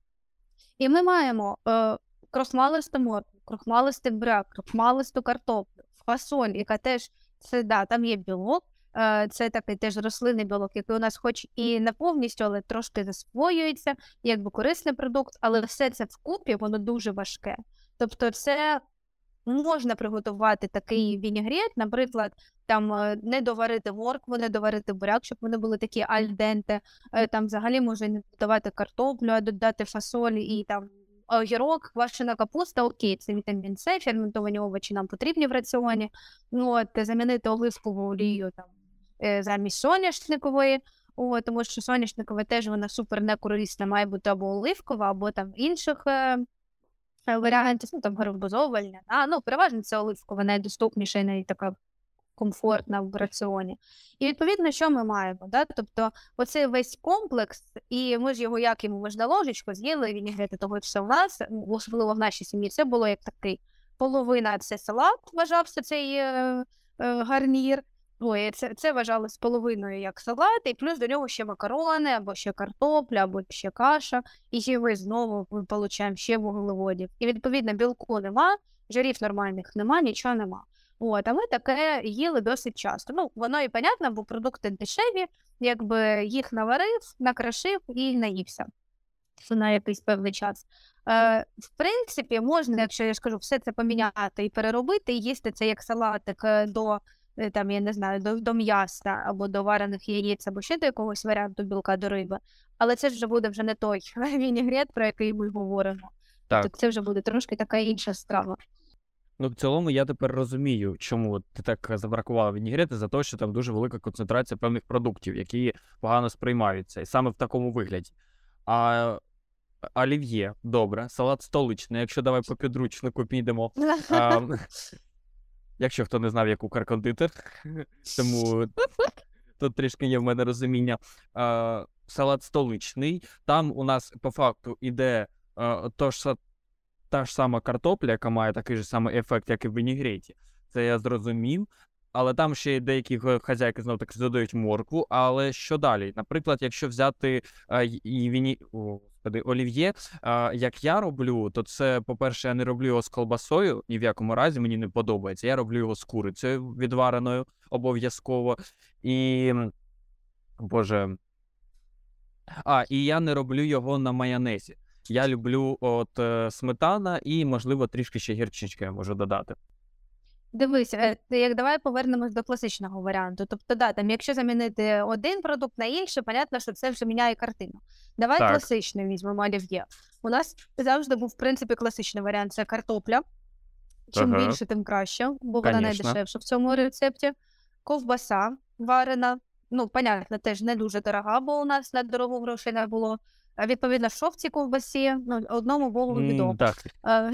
І ми маємо е, крохмалисту моркву, крохмалистий буряк, крохмалисту картоплю, фасоль, яка теж, це, да, там є білок, е, це такий теж рослинний білок, який у нас хоч і не повністю, але трошки засвоюється, якби корисний продукт, але все це вкупі, воно дуже важке. Тобто це можна приготувати такий вінігрет, наприклад, там е, не доварити моркву, не доварити буряк, щоб вони були такі аль денте. Е, Там взагалі можна не додавати картоплю, а додати фасоль і там огірок, квашена капуста, окей, це вітамін С, ферментовані овочі нам потрібні в раціоні. Ну, от, е, замінити оливкову олію там, е, замість соняшникової, о, тому що соняшникова теж вона супер некорисна, має бути або оливкова, або там інших е, е, варіантів, ну там гарбузова, льняна. Ну, переважно це оливкова, найдоступніша і най така комфортна в раціоні. І відповідно, що ми маємо? Да? Тобто оцей весь комплекс, і ми ж його як йому можна ложечку з'їли, вінігрети того, що в нас, ну, особливо в нашій сім'ї, це було як такий половина це салат, вважався цей е, е, гарнір. Ой, це, це вважалось половиною як салат, і плюс до нього ще макарони, або ще картопля, або ще каша, і ще ми знову ми получаємо ще вуглеводів. І відповідно білку нема, жирів нормальних нема, нічого нема. От, а ми таке їли досить часто. Ну, воно і понятно, бо продукти дешеві, якби їх наварив, накрашив і наївся на якийсь певний час. Е, в принципі, можна, якщо я ж кажу, все це поміняти і переробити, і їсти це як салатик е, до, е, там, я не знаю, до, до м'яса, або до варених яєць, або ще до якогось варіанту білка до риби. Але це вже буде вже не той вінігрет, про який ми говоримо. Так. Тобто це вже буде трошки така інша страва. Ну, в цілому я тепер розумію, чому от ти так забракувала вінігрети, за те, що там дуже велика концентрація певних продуктів, які погано сприймаються, і саме в такому вигляді. А олів'є, добре, салат столичний, якщо давай по підручнику підемо. А, якщо хто не знав, як Укркондитер, тому тут трішки є в мене розуміння. А, салат столичний, там у нас по факту іде а, то ж, та ж сама картопля, яка має такий же самий ефект, як і в вінігреті. Це я зрозумів. Але там ще деякі хазяйки знов таки додають моркву. Але що далі? Наприклад, якщо взяти а, і віні... О, господи, олів'є, а, як я роблю, то це, по-перше, я не роблю його з колбасою, ні в якому разі мені не подобається. Я роблю його з курицею відвареною обов'язково. І, боже... А, і я не роблю його на майонезі. Я люблю от е, сметана і, можливо, трішки ще гірчички я можу додати. Дивись, е, ти як давай повернемось до класичного варіанту. Тобто, да, там, якщо замінити один продукт на інший, понятно, що це вже міняє картину. Давай Так. класичний візьмемо олів'є. У нас завжди був, в принципі, класичний варіант – це картопля. Чим Ага. більше, тим краще, бо вона Конечно. найдешевша в цьому рецепті. Ковбаса варена, ну, понятно, теж не дуже дорога, бо у нас на дорогу грошей не було. А відповідно, що в цій ковбасі? Ну, одному Богу М, відомо. Так. Е,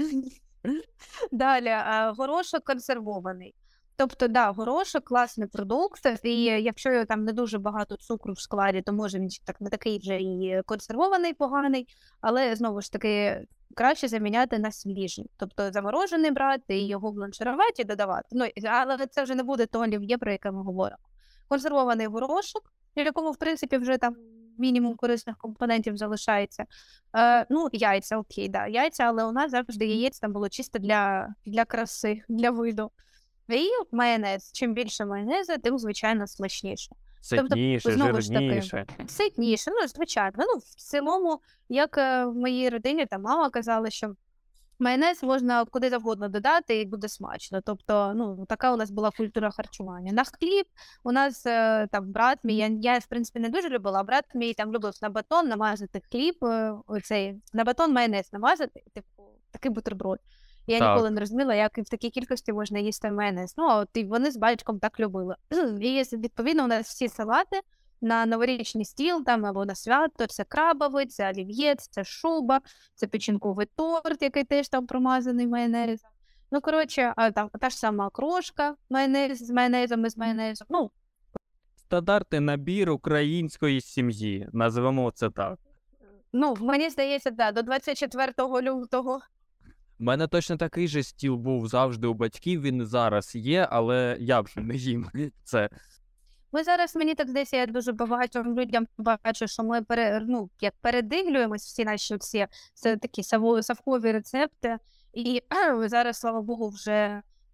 Далі, е, горошок консервований. Тобто, да, горошок класний продукт, і якщо його там не дуже багато цукру в складі, то може він так не такий вже і консервований, поганий, але знову ж таки краще заміняти на свіжий. Тобто заморожений брати і його бланширувати і додавати. Ну, але це вже не буде то олів'є, про яке ми говоримо. Консервований горошок, в якому, в принципі, вже там мінімум корисних компонентів залишається. Е, ну, яйця, окей, да, яйця, але у нас завжди яєць там було чисто для, для краси, для виду. І майонез. Чим більше майонезу, тим, звичайно, смачніше. Ситніше, знову ж таки, жирніше. Ситніше, ну, звичайно. Ну, в цілому, як е, в моїй родині, там мама казала, що майонез можна куди завгодно додати і буде смачно. Тобто, ну, така у нас була культура харчування. На хліб у нас е, там брат мій, я, я, в принципі, не дуже любила, а брат мій там любив на батон намазати хліб, е, оцей, на батон майонез намазати, типу, такий бутерброд. Я Так. ніколи не розуміла, як в такій кількості можна їсти майонез. Ну, а от і вони з батьком так любили. І, відповідно, у нас всі салати на новорічний стіл там або на свято, це крабовий, це олів'є, це шуба, це печінковий торт, який теж там промазаний майонезом. Ну, коротше, а, там та ж сама крошка майонез, з майонезом і з майонезом. Ну, Стандартний набір української сім'ї. Називемо це так. ну, мені здається, да, до двадцять четвертого лютого. У мене точно такий же стіл був завжди у батьків, він і зараз є, але я вже не їм це. Ми зараз, мені так здається, я дуже багатьом людям бачу, що ми пере, ну, як передивлюємось всі наші всі, це такі саво- савкові рецепти. І зараз, слава Богу, вже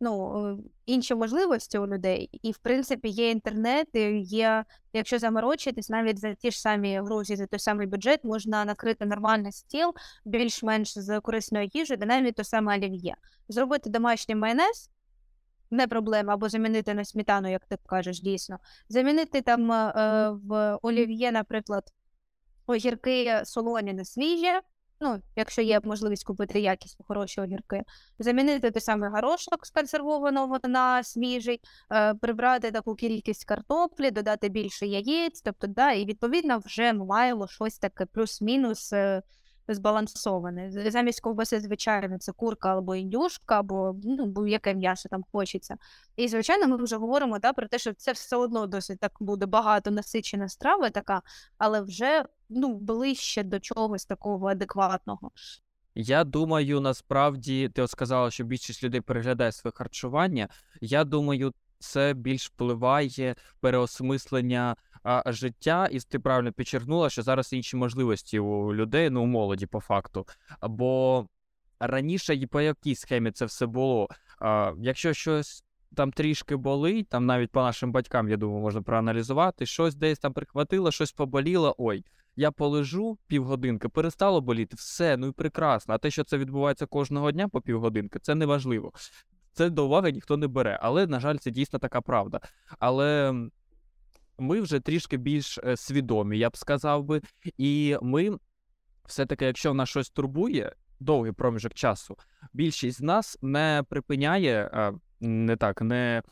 ну, е, інші можливості у людей. І, в принципі, є інтернет, і є, якщо заморочитись, навіть за ті ж самі гроші, за той самий бюджет можна накрити нормальний стіл, більш-менш з корисної їжі, де навіть то саме олів'є. Зробити домашній майонез не проблема, або замінити на сметану, як ти кажеш, дійсно. Замінити там е, в олів'є, наприклад, огірки солоні на свіжі, ну, якщо є можливість купити якісні, хороші огірки, замінити той самий горошок сконсервованого на свіжий, е, прибрати таку кількість картоплі, додати більше яєць, тобто, да, і відповідно вже ми маємо щось таке плюс-мінус е, збалансоване. З- Замість ковбаси, звичайно, це курка або індюшка, або ну, будь-яке м'ясо там хочеться. І, звичайно, ми вже говоримо да, про те, що це все одно досить так буде багато насичена страва така, але вже ну, ближче до чогось такого адекватного. Я думаю, насправді, ти от сказала, що більшість людей переглядає своє харчування. Я думаю, це більш впливає переосмислення а, життя, і ти правильно підчеркнула, що зараз інші можливості у людей, ну, у молоді, по факту. Бо раніше і по якій схемі це все було. А, якщо щось там трішки болить, там навіть по нашим батькам, я думаю, можна проаналізувати, щось десь там прихватило, щось поболіло, ой, я полежу півгодинки, перестало боліти, все, ну і прекрасно. А те, що це відбувається кожного дня по півгодинки, це не важливо. Це до уваги ніхто не бере. Але, на жаль, це дійсно така правда. Але м, ми вже трішки більш е, свідомі, я б сказав би. І ми все-таки, якщо нас щось турбує, довгий проміжок часу, більшість з нас не припиняє, а, не так, не,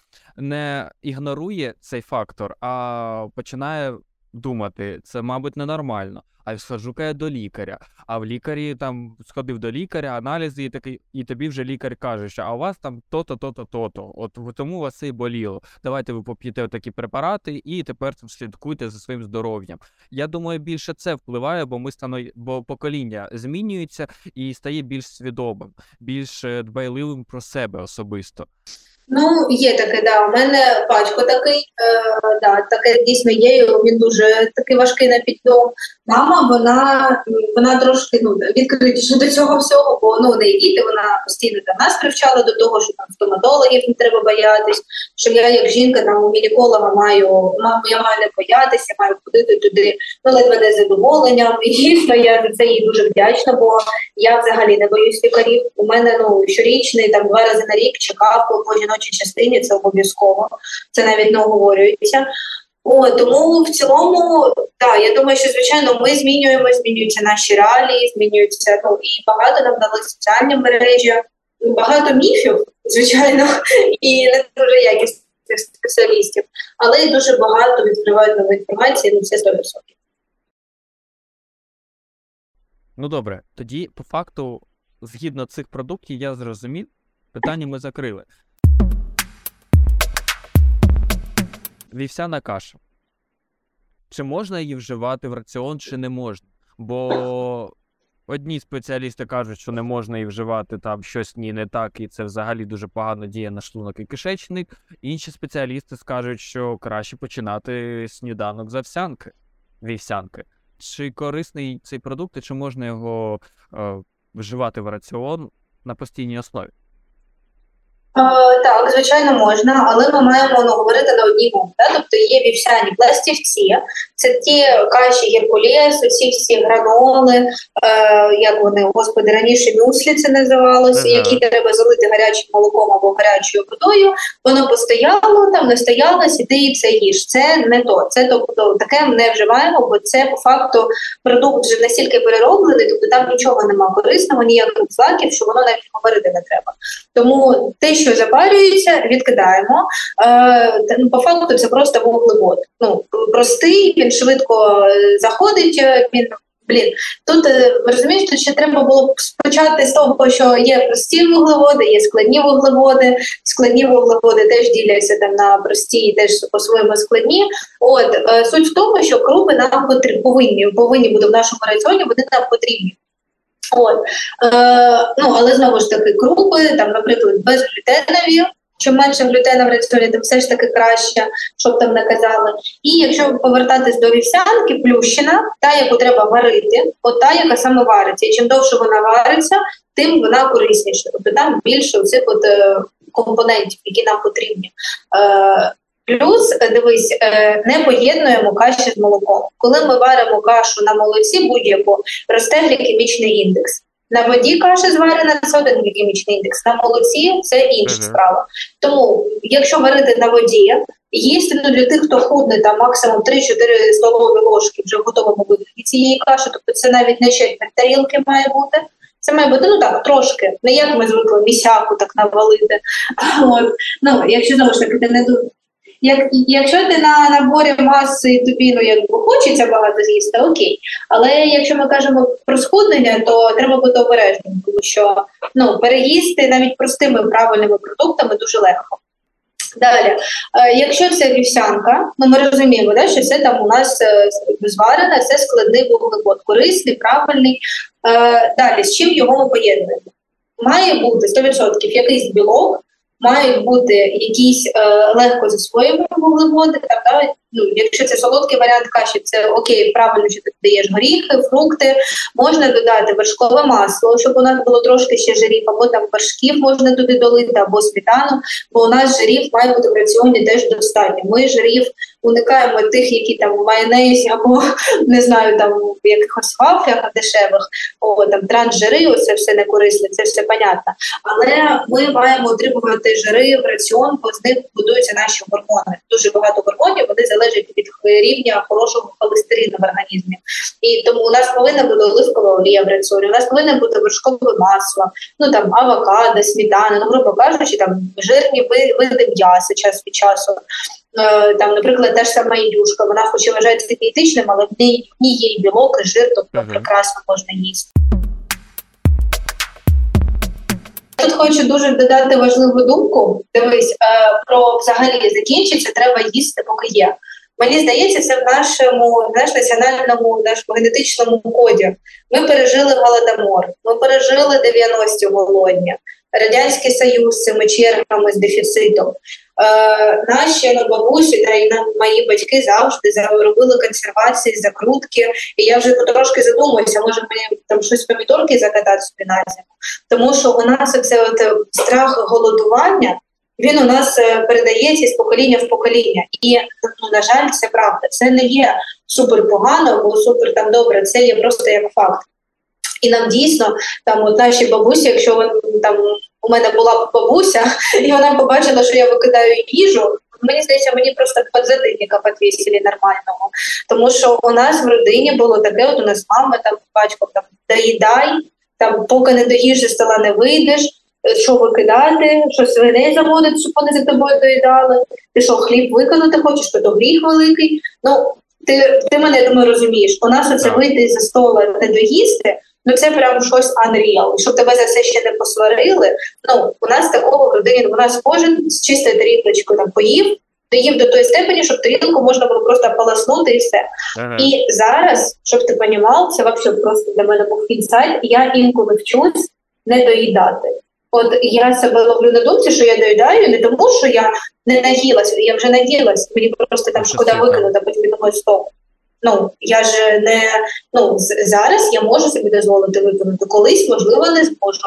не ігнорує цей фактор, а починає думати, це, мабуть, ненормально. А схожу-ка я до лікаря. А в лікарі там сходив до лікаря, аналізи, і такий, і тобі вже лікар каже, що а у вас там то-то, то-то, то-то. От в- тому у вас це і боліло. Давайте ви поп'єте такі препарати і тепер там слідкуйте за своїм здоров'ям. Я думаю, більше це впливає, бо ми стано... бо покоління змінюється і стає більш свідомим, більш е, дбайливим про себе особисто. Ну, є таке, да. У мене батько такий, е, да, таке дійсно є, і він дуже такий важкий на підйом. Мама, вона, м, вона трошки ну, відкритіша до цього всього, бо ну, у неї діти, вона постійно там нас привчала до того, що там стоматологів не треба боятись, що я як жінка там у гінеколога маю, мам, я маю не боятися, маю ходити туди, ну, ледве не з задоволенням. І дійсно я за це їй дуже вдячна, бо я взагалі не боюсь лікарів. У мене ну щорічний там два рази на рік чекап по жіночій частині, це обов'язково. Це навіть не оговорюється. О, тому в цілому, так, я думаю, що звичайно ми змінюємо, змінюються наші реалії, змінюються ну і багато нам дали соціальні мережі, багато міфів, звичайно, і не дуже якісних спеціалістів, але й дуже багато відкривають нової інформації, ну це сто відсотків. Ну добре, тоді по факту, згідно цих продуктів, я зрозумів, питання ми закрили. Вівсяна каша. Чи можна її вживати в раціон, чи не можна? Бо одні спеціалісти кажуть, що не можна її вживати, там щось ні не так, і це взагалі дуже погано діє на шлунок і кишечник. Інші спеціалісти скажуть, що краще починати сніданок з овсянки, вівсянки. Чи корисний цей продукт, і чи можна його е, вживати в раціон на постійній основі? Е, так, звичайно, можна, але ми маємо ну, говорити на одній мові. Да? Тобто є вівсяні пластівці, це ті каші Геркулес, ці всі граноли, е, як вони, господи, раніше мюслі це називалося, Ага. які треба залити гарячим молоком або гарячою водою, воно постояло, там настоялось, і ти це їш. Це не то, це тобто таке не вживаємо, бо це по факту продукт вже настільки перероблений, тобто там нічого немає корисного, ніяких злаків, що воно навіть говорити не треба. Тому те, що запарюється, відкидаємо. Е, ну, по факту це просто вуглевод. Ну, простий, він швидко е, заходить, е, він, блін. Тут, е, розумієш, тут ще треба було б почати з того, що є прості вуглеводи, є складні вуглеводи. Складні вуглеводи теж діляться там на прості і теж по-своєму складні. От, е, суть в тому, що крупи нам потрібні, повинні, повинні бути в нашому раціоні, вони нам потрібні. От. Е, ну, але знову ж таки, крупи, там, наприклад, безглютенові, чим менше глютена в раціоні, тим все ж таки краще, щоб там не казали. І якщо повертатись до вівсянки, плющена, та, яку треба варити, от та, яка саме вариться. І чим довше вона вариться, тим вона корисніша. Тобто там більше оцих от, е, компонентів, які нам потрібні. Е, Плюс, дивись, не поєднуємо каші з молоком. Коли ми варимо кашу на молоці будь-яку, росте глікемічний індекс. На воді каша зварена, це один глікемічний індекс. На молоці це інша uh-huh. справа. Тому, якщо варити на воді, їсти ну, для тих, хто худне, там максимум три-чотири столові ложки вже в готовому вигляді цієї каші, тобто це навіть не четверть тарілки має бути. Це має бути, ну так, трошки, не як ми звикли місяку так навалити. От. Ну, якщо, знову ж таки, ти не дуже... Як, якщо ти на наборі маси, тобі ну, якби, хочеться багато з'їсти, окей. Але якщо ми кажемо про схуднення, то треба бути обережним, тому що ну, переїсти навіть простими правильними продуктами дуже легко. Далі, е, якщо це вівсянка, ну ми розуміємо, да, що це там у нас е, зварене, це складний вуглевод, корисний, правильний. Е, далі, з чим його ми поєднуємо? Має бути сто відсотків якийсь білок, мають бути якісь е, легко засвоювані вуглеводи. Так, да? Ну, якщо це солодкий варіант каші, це окей, правильно, що ти додаєш горіхи, фрукти. Можна додати вершкове масло, щоб у нас було трошки ще жирів, або там вершків можна туди долити, або сметану, бо у нас жирів має бути в раціоні теж достатньо. Ми жирів уникаємо тих, які там в майонезі, або, не знаю, там в якихось вафлях дешевих, о, там трансжири, оце все не корисне, це все понятно. Але ми маємо отримувати жири в раціон, бо з них будуються наші гормони. Дуже багато гормонів, вони залежать від рівня хорошого холестерину в організмі. І тому у нас повинна бути оливкова олія в раціоні, у нас повинна бути вершкове масло, ну там авокадо, сметана, ну, грубо кажучи, там жирні види м'яса час від часу. Там, наприклад, та ж сама індюшка, вона хоч і вважається дієтичним, але в ній, в ній є і білок, і жир, тобто uh-huh. прекрасно можна їсти. Тут хочу дуже додати важливу думку. Дивись, про взагалі закінчиться, треба їсти, поки є. Мені здається, це в нашому наш національному, нашому генетичному коді. Ми пережили Голодомор, ми пережили дев'яності голодні, Радянський Союз з цими чергами, з дефіцитом. Е, наші ну, бабусі та й мої батьки завжди робили консервації, закрутки. І я вже потрошки задумуюся, може мені там щось помідорки закатати собі на зиму. Тому що у нас оце от страх голодування, він у нас передається з покоління в покоління. І, ну, на жаль, це правда. Це не є супер погано або супер там добре, це є просто як факт. І нам дійсно, там от наші бабусі, якщо вони, там у мене була бабуся, і вона побачила, що я викидаю їжу, мені здається, мені просто подзатильника підвісили нормального. Тому що у нас в родині було таке, от у нас мама, там, батько, там, доїдай, там, поки не доїж, зі стола не вийдеш, що викидати, що свиней заводити, щоб вони за тобою доїдали, ти що, хліб виконати хочеш, то то гріх великий. Ну, ти, ти мене, думаю, розумієш, у нас оце вийти за стола не доїсти, ну це прям щось unreal. Щоб тебе за це ще не посварили, ну, у нас такого в родині, у нас кожен з чистою тарілочкою там поїв, доїв до тої степені, щоб тарілку можна було просто полоснути і все. Ага. І зараз, щоб ти розумів, це взагалі просто для мене був інсайт, я інколи вчусь не доїдати. От я себе ловлю на думці, що я доїдаю не тому, що я не наїлась, я вже наїлась, мені просто там шкода викинути, а потім думаю, стоп. Ну, я ж не, ну, зараз я можу собі дозволити виконати, колись, можливо, не зможу.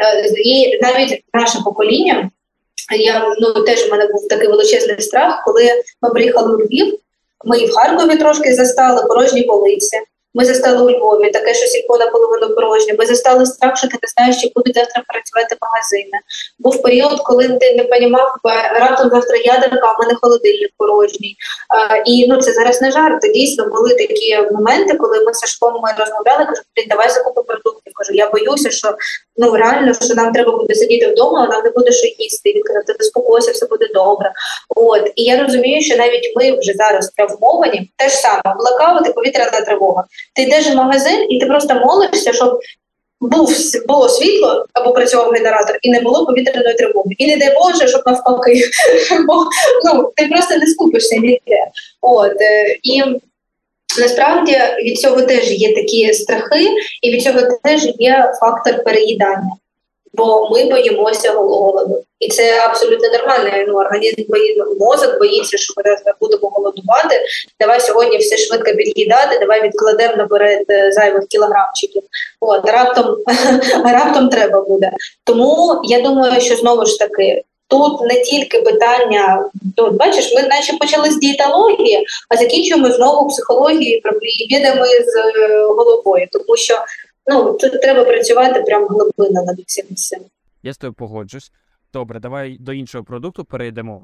І навіть наше покоління, я, ну, теж в мене був такий величезний страх, коли ми приїхали у Львів, ми і в Харкові трошки застали порожні полиці. Ми застали у Львові, таке, що сільпо наполовину порожнє. Ми застали страх, що ти не знаєш, чи будуть завтра працювати магазини. Був період, коли ти не розумів, раптом завтра ядерка, а в мене холодильник порожній. А, і ну, це зараз не жарт. Дійсно, були такі моменти, коли ми з Сашком ми розмовляли, кажу, давай закупимо продуктів. Кажу, я боюся, що ну реально, що нам треба буде сидіти вдома, а нам не буде що їсти. Він каже, ти заспокойся, все буде добре. От. І я розумію, що навіть ми вже зараз травмовані. Те ж саме, блекаут і повітряна тривога. Ти йдеш в магазин і ти просто молишся, щоб був, було світло або працював генератор і не було повітряної тривоги. І не дай Боже, щоб навпаки. Бо ну, ти просто не скупишся ніде. От. І насправді від цього теж є такі страхи, і від цього теж є фактор переїдання. Бо ми боїмося голоду. І це абсолютно нормально. Ну, організм боїться, мозок боїться, що ми зараз будемо голодувати. Давай сьогодні все швидко під'їдати, давай відкладемо наперед зайвих кілограмчиків. От, раптом, раптом треба буде. Тому я думаю, що знову ж таки, тут не тільки питання, ну, бачиш, ми наче почали з дієтології, а закінчуємо знову психологією і підемо з е, головою, тому що ну, тут треба працювати прям глибинно над всім цим. Я з тобою погоджусь. Добре, давай до іншого продукту перейдемо.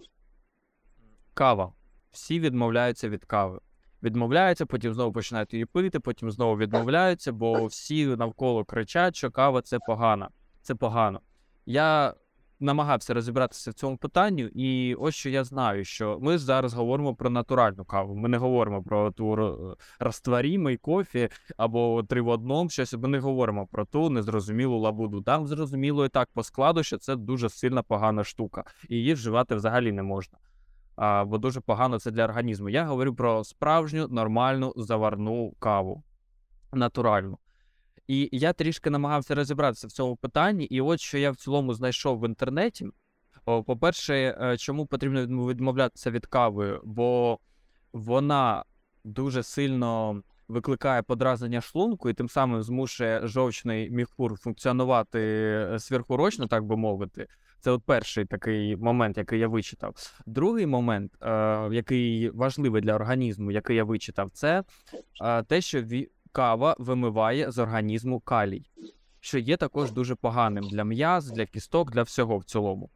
Кава. Всі відмовляються від кави. Відмовляються, потім знову починають її пити, потім знову відмовляються, бо всі навколо кричать, що кава – це погано. Це погано. Я намагався розібратися в цьому питанні, і ось що я знаю, що ми зараз говоримо про натуральну каву. Ми не говоримо про ту розтворимий кофі або три в одному, щось. Ми не говоримо про ту незрозумілу лабуду. Там зрозуміло і так по складу, що це дуже сильно погана штука, і її вживати взагалі не можна. А, бо дуже погано це для організму. Я говорю про справжню, нормальну, заварну каву. Натуральну. І я трішки намагався розібратися в цьому питанні, і от що я в цілому знайшов в інтернеті. О, по-перше, чому потрібно відмовлятися від кави? Бо вона дуже сильно викликає подразнення шлунку і тим самим змушує жовчний міхур функціонувати сверхурочно, так би мовити. Це от перший такий момент, який я вичитав. Другий момент, е, який важливий для організму, який я вичитав, це е, те, що ві... кава вимиває з організму калій, що є також дуже поганим для м'яз, для кісток, для всього в цілому.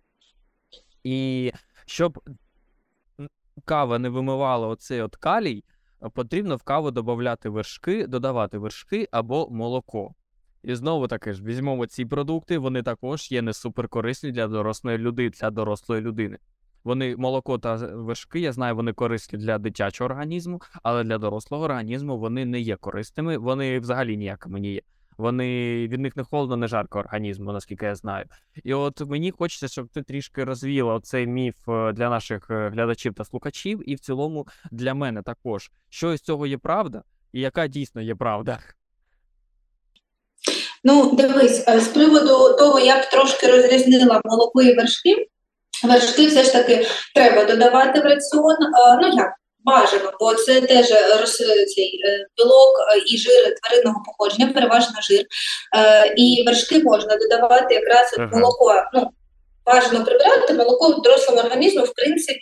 І щоб кава не вимивала оцей от калій, потрібно в каву додавати вершки, додавати вершки або молоко. І знову таки ж, візьмемо ці продукти, вони також є не суперкорисні для дорослої людини, для дорослої людини. Вони, молоко та вершки, я знаю, вони корисні для дитячого організму, але для дорослого організму вони не є корисними, вони взагалі ніякими не є. Вони, від них не холодно, не жарко організму, наскільки я знаю. І от мені хочеться, щоб ти трішки розвіяла цей міф для наших глядачів та слухачів, і в цілому для мене також. Що із цього є правда, і яка дійсно є правда? Ну, дивись, з приводу того, я б трошки розрізнила молоко і вершки. Вершки все ж таки треба додавати в раціон. Ну як, бажано, бо це теж цей білок і жир тваринного походження, переважно жир. І вершки можна додавати якраз ага. молоко. Ну, бажано прибирати, молоко дорослому організму, в принципі,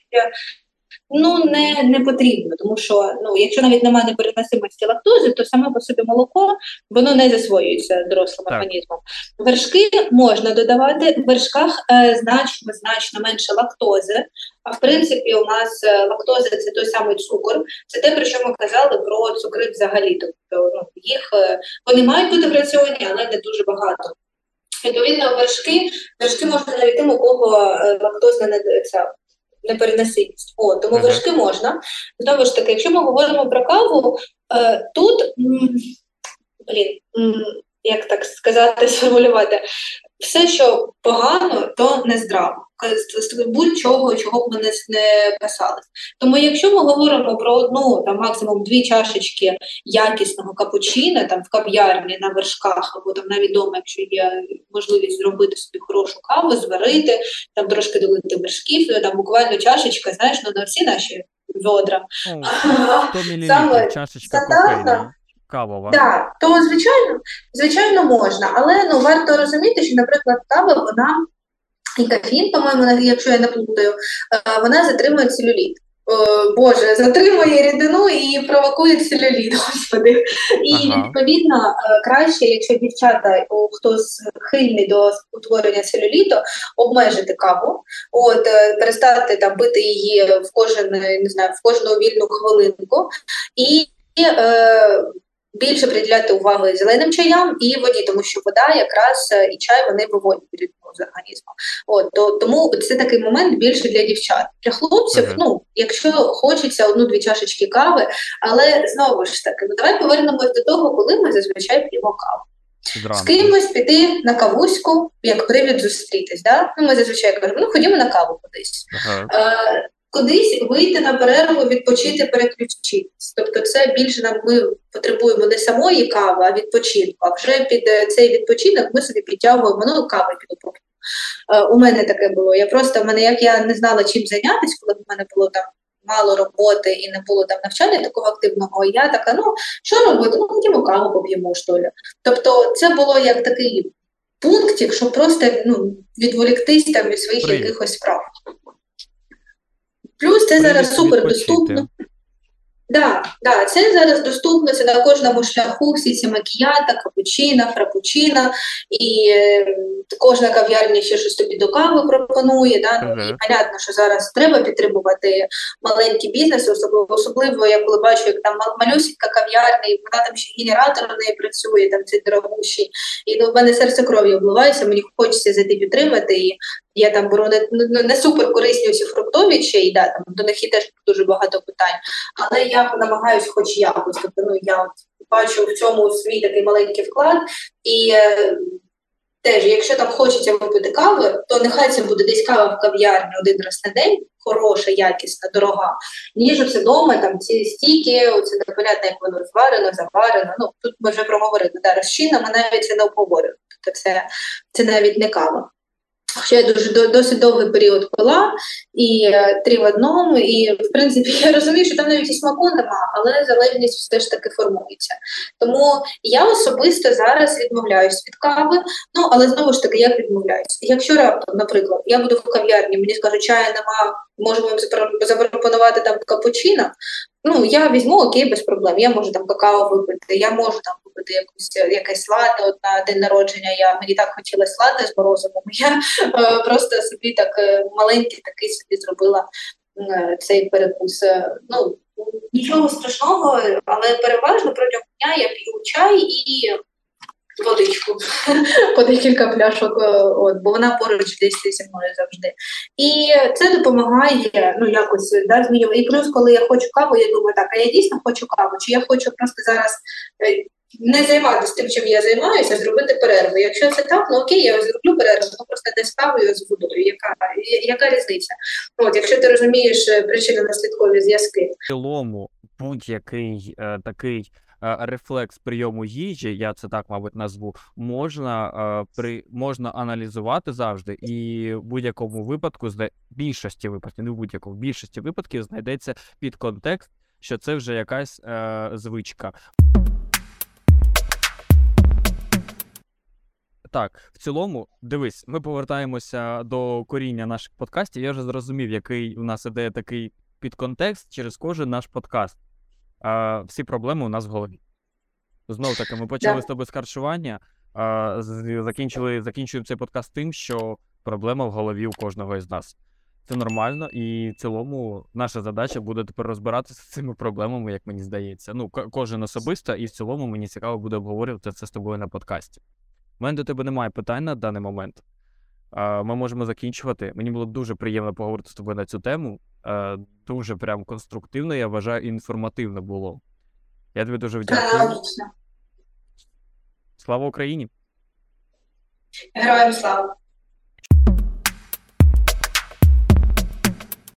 ну, не, не потрібно, тому що, ну, якщо навіть немає непереносимості лактози, то саме по собі молоко, воно не засвоюється дорослим так. організмом. Вершки можна додавати, в вершках е, значно, значно менше лактози, а в принципі у нас лактоза – це той самий цукор, це те, про що ми казали про цукри взагалі, тобто ну, їх, вони мають бути в раціоні, але не дуже багато. Відповідно, вершки, вершки можна навіть тим, у кого лактозна не це, непереносимість. О, тому uh-huh. вершки можна. Знову ж таки, якщо ми говоримо про каву, е, тут, м, блін, м, як так сказати, сформулювати, все, що погано, то не здраво. Будь-чого, чого б ми не, не писали. Тому якщо ми говоримо про одну, там, максимум дві чашечки якісного капучино, там, в кав'ярні, на вершках, або там навіть вдома, якщо є можливість зробити собі хорошу каву, зварити, там трошки долити вершків, там буквально чашечка, знаєш, ну на всі наші ведра. сто мілілітрів чашечка кофейна. Кавова. Так, то звичайно, звичайно можна, але ну, варто розуміти, що, наприклад, кава, вона, і кофеїн, по-моєму, якщо я не плутаю, вона затримує целюліт. О, Боже, затримує рідину і провокує целюліт, господи. І, ага. відповідно, краще, якщо дівчата, хто схильний до утворення целюліту, обмежити каву, от, перестати там пити її в кожен, не знаю, в кожну вільну хвилинку, і е, більше приділяти увагу зеленим чаям і воді, тому що вода якраз і чай, вони виводять рідину з організму. От, то, тому це такий момент більше для дівчат. Для хлопців, ага. ну, якщо хочеться одну-дві чашечки кави, але знову ж таки, ну, давай повернемось до того, коли ми зазвичай п'ємо каву. Зранку. З кимось піти на кавуську, як привід зустрітись. Да? Ну, ми зазвичай кажемо, ну, ходімо на каву кудись. Ага. Е, Кудись вийти на перерву, відпочити, переключитись. Тобто це більше нам ми потребуємо не самої кави, а відпочинку. А вже під цей відпочинок ми собі підтягуємо, ну, кави піду поп'ю. Е, у мене таке було. Я просто, в мене, як я не знала, чим зайнятися, коли в мене було там мало роботи і не було там навчання такого активного, я така, ну, що робити? Ну, ходімо каву поп'ємо, що ли. Тобто це було як такий пунктів, щоб просто ну, відволіктись там від своїх Привід. якихось справ. Плюс це Привід зараз супер відпочити. доступно. Да, да, це зараз доступно, це на кожному шляху, всі ці макіята, капучино, фрапучино, і е, кожна кав'ярня ще щось тобі до кави пропонує. Да? Ну, і Мгм. понятно, що зараз треба підтримувати маленькі бізнеси, особливо, особливо я коли бачу, як там мал- малюсінька кав'ярня, і вона там ще генератор в неї працює, там цей дорогущий, і ну, в мене серце кров'ю обливається, мені хочеться зайти підтримати, і я там беру не, не, не супер корисні ці фруктові чаї, да, там до них і теж дуже багато питань, але я намагаюся хоч якось, тобто, ну, я от бачу в цьому свій такий маленький вклад, і е, теж, якщо там хочеться випити кави, то нехай це буде десь кава в кав'ярні один раз на день, хороша, якісна, дорога, ніж оце вдома, там ці стійки, оце непонятно, як воно зварено, заварено, ну, тут ми вже проговорили, да, розчинно, ми навіть це не обговорюємо, тобто це, це навіть не кава. Хоча я дуже до- досить довгий період пила, і е, три в одному, і в принципі я розумію, що там навіть і смаку нема, але залежність все ж таки формується. Тому я особисто зараз відмовляюсь від кави, ну але знову ж таки, як відмовляюсь? Якщо раптом, наприклад, я буду в кав'ярні, мені скажуть, чаю нема, можемо вам запро- запропонувати там капучино, ну я візьму, окей, без проблем. Я можу там какао випити, я можу там купити якусь якесь лате. От на день народження я мені так хотілося лате з морозивом. Я е, просто собі так е, маленький такий собі зробила е, цей перекус. Е, Ну нічого страшного, але переважно протягом дня я п'ю чай і водичку по декілька пляшок, е, от, бо вона поруч десь зі мною завжди. І це допомагає, ну, якось, да, змінювати. І плюс, коли я хочу каву, я думаю, так, а я дійсно хочу каву, чи я хочу просто зараз е, не займатися тим, чим я займаюся, а зробити перерву. Якщо це так, ну окей, я зроблю перерву, ну просто не з кавою, а з водою. Яка, я- яка різниця? От, якщо ти розумієш е, причинно-наслідкові зв'язки. В цілому будь-який е, такий е, рефлекс прийому їжі, я це так, мабуть, назву, можна, е, при, можна аналізувати завжди, і в будь-якому випадку, зна- більшості випадків, не в будь-якому, в більшості випадків знайдеться під контекст, що це вже якась е, звичка. Так, в цілому, дивись, ми повертаємося до коріння наших подкастів. Я вже зрозумів, який у нас іде такий підконтекст через кожен наш подкаст. А, всі проблеми у нас в голові. Знову таки, ми почали Да. з тобою з харчування, а, з- закінчили, закінчуємо цей подкаст тим, що проблема в голові у кожного із нас. Це нормально, і в цілому наша задача буде тепер розбиратися з цими проблемами, як мені здається. Ну, ко- кожен особисто, і в цілому мені цікаво буде обговорювати це з тобою на подкасті. У мене до тебе немає питань на даний момент. А, Ми можемо закінчувати. Мені було дуже приємно поговорити з тобою на цю тему. Е, Дуже прям конструктивно, я вважаю, і інформативно було. Я тобі дуже вдячний. Аналогічно. Слава Україні! Героям слава!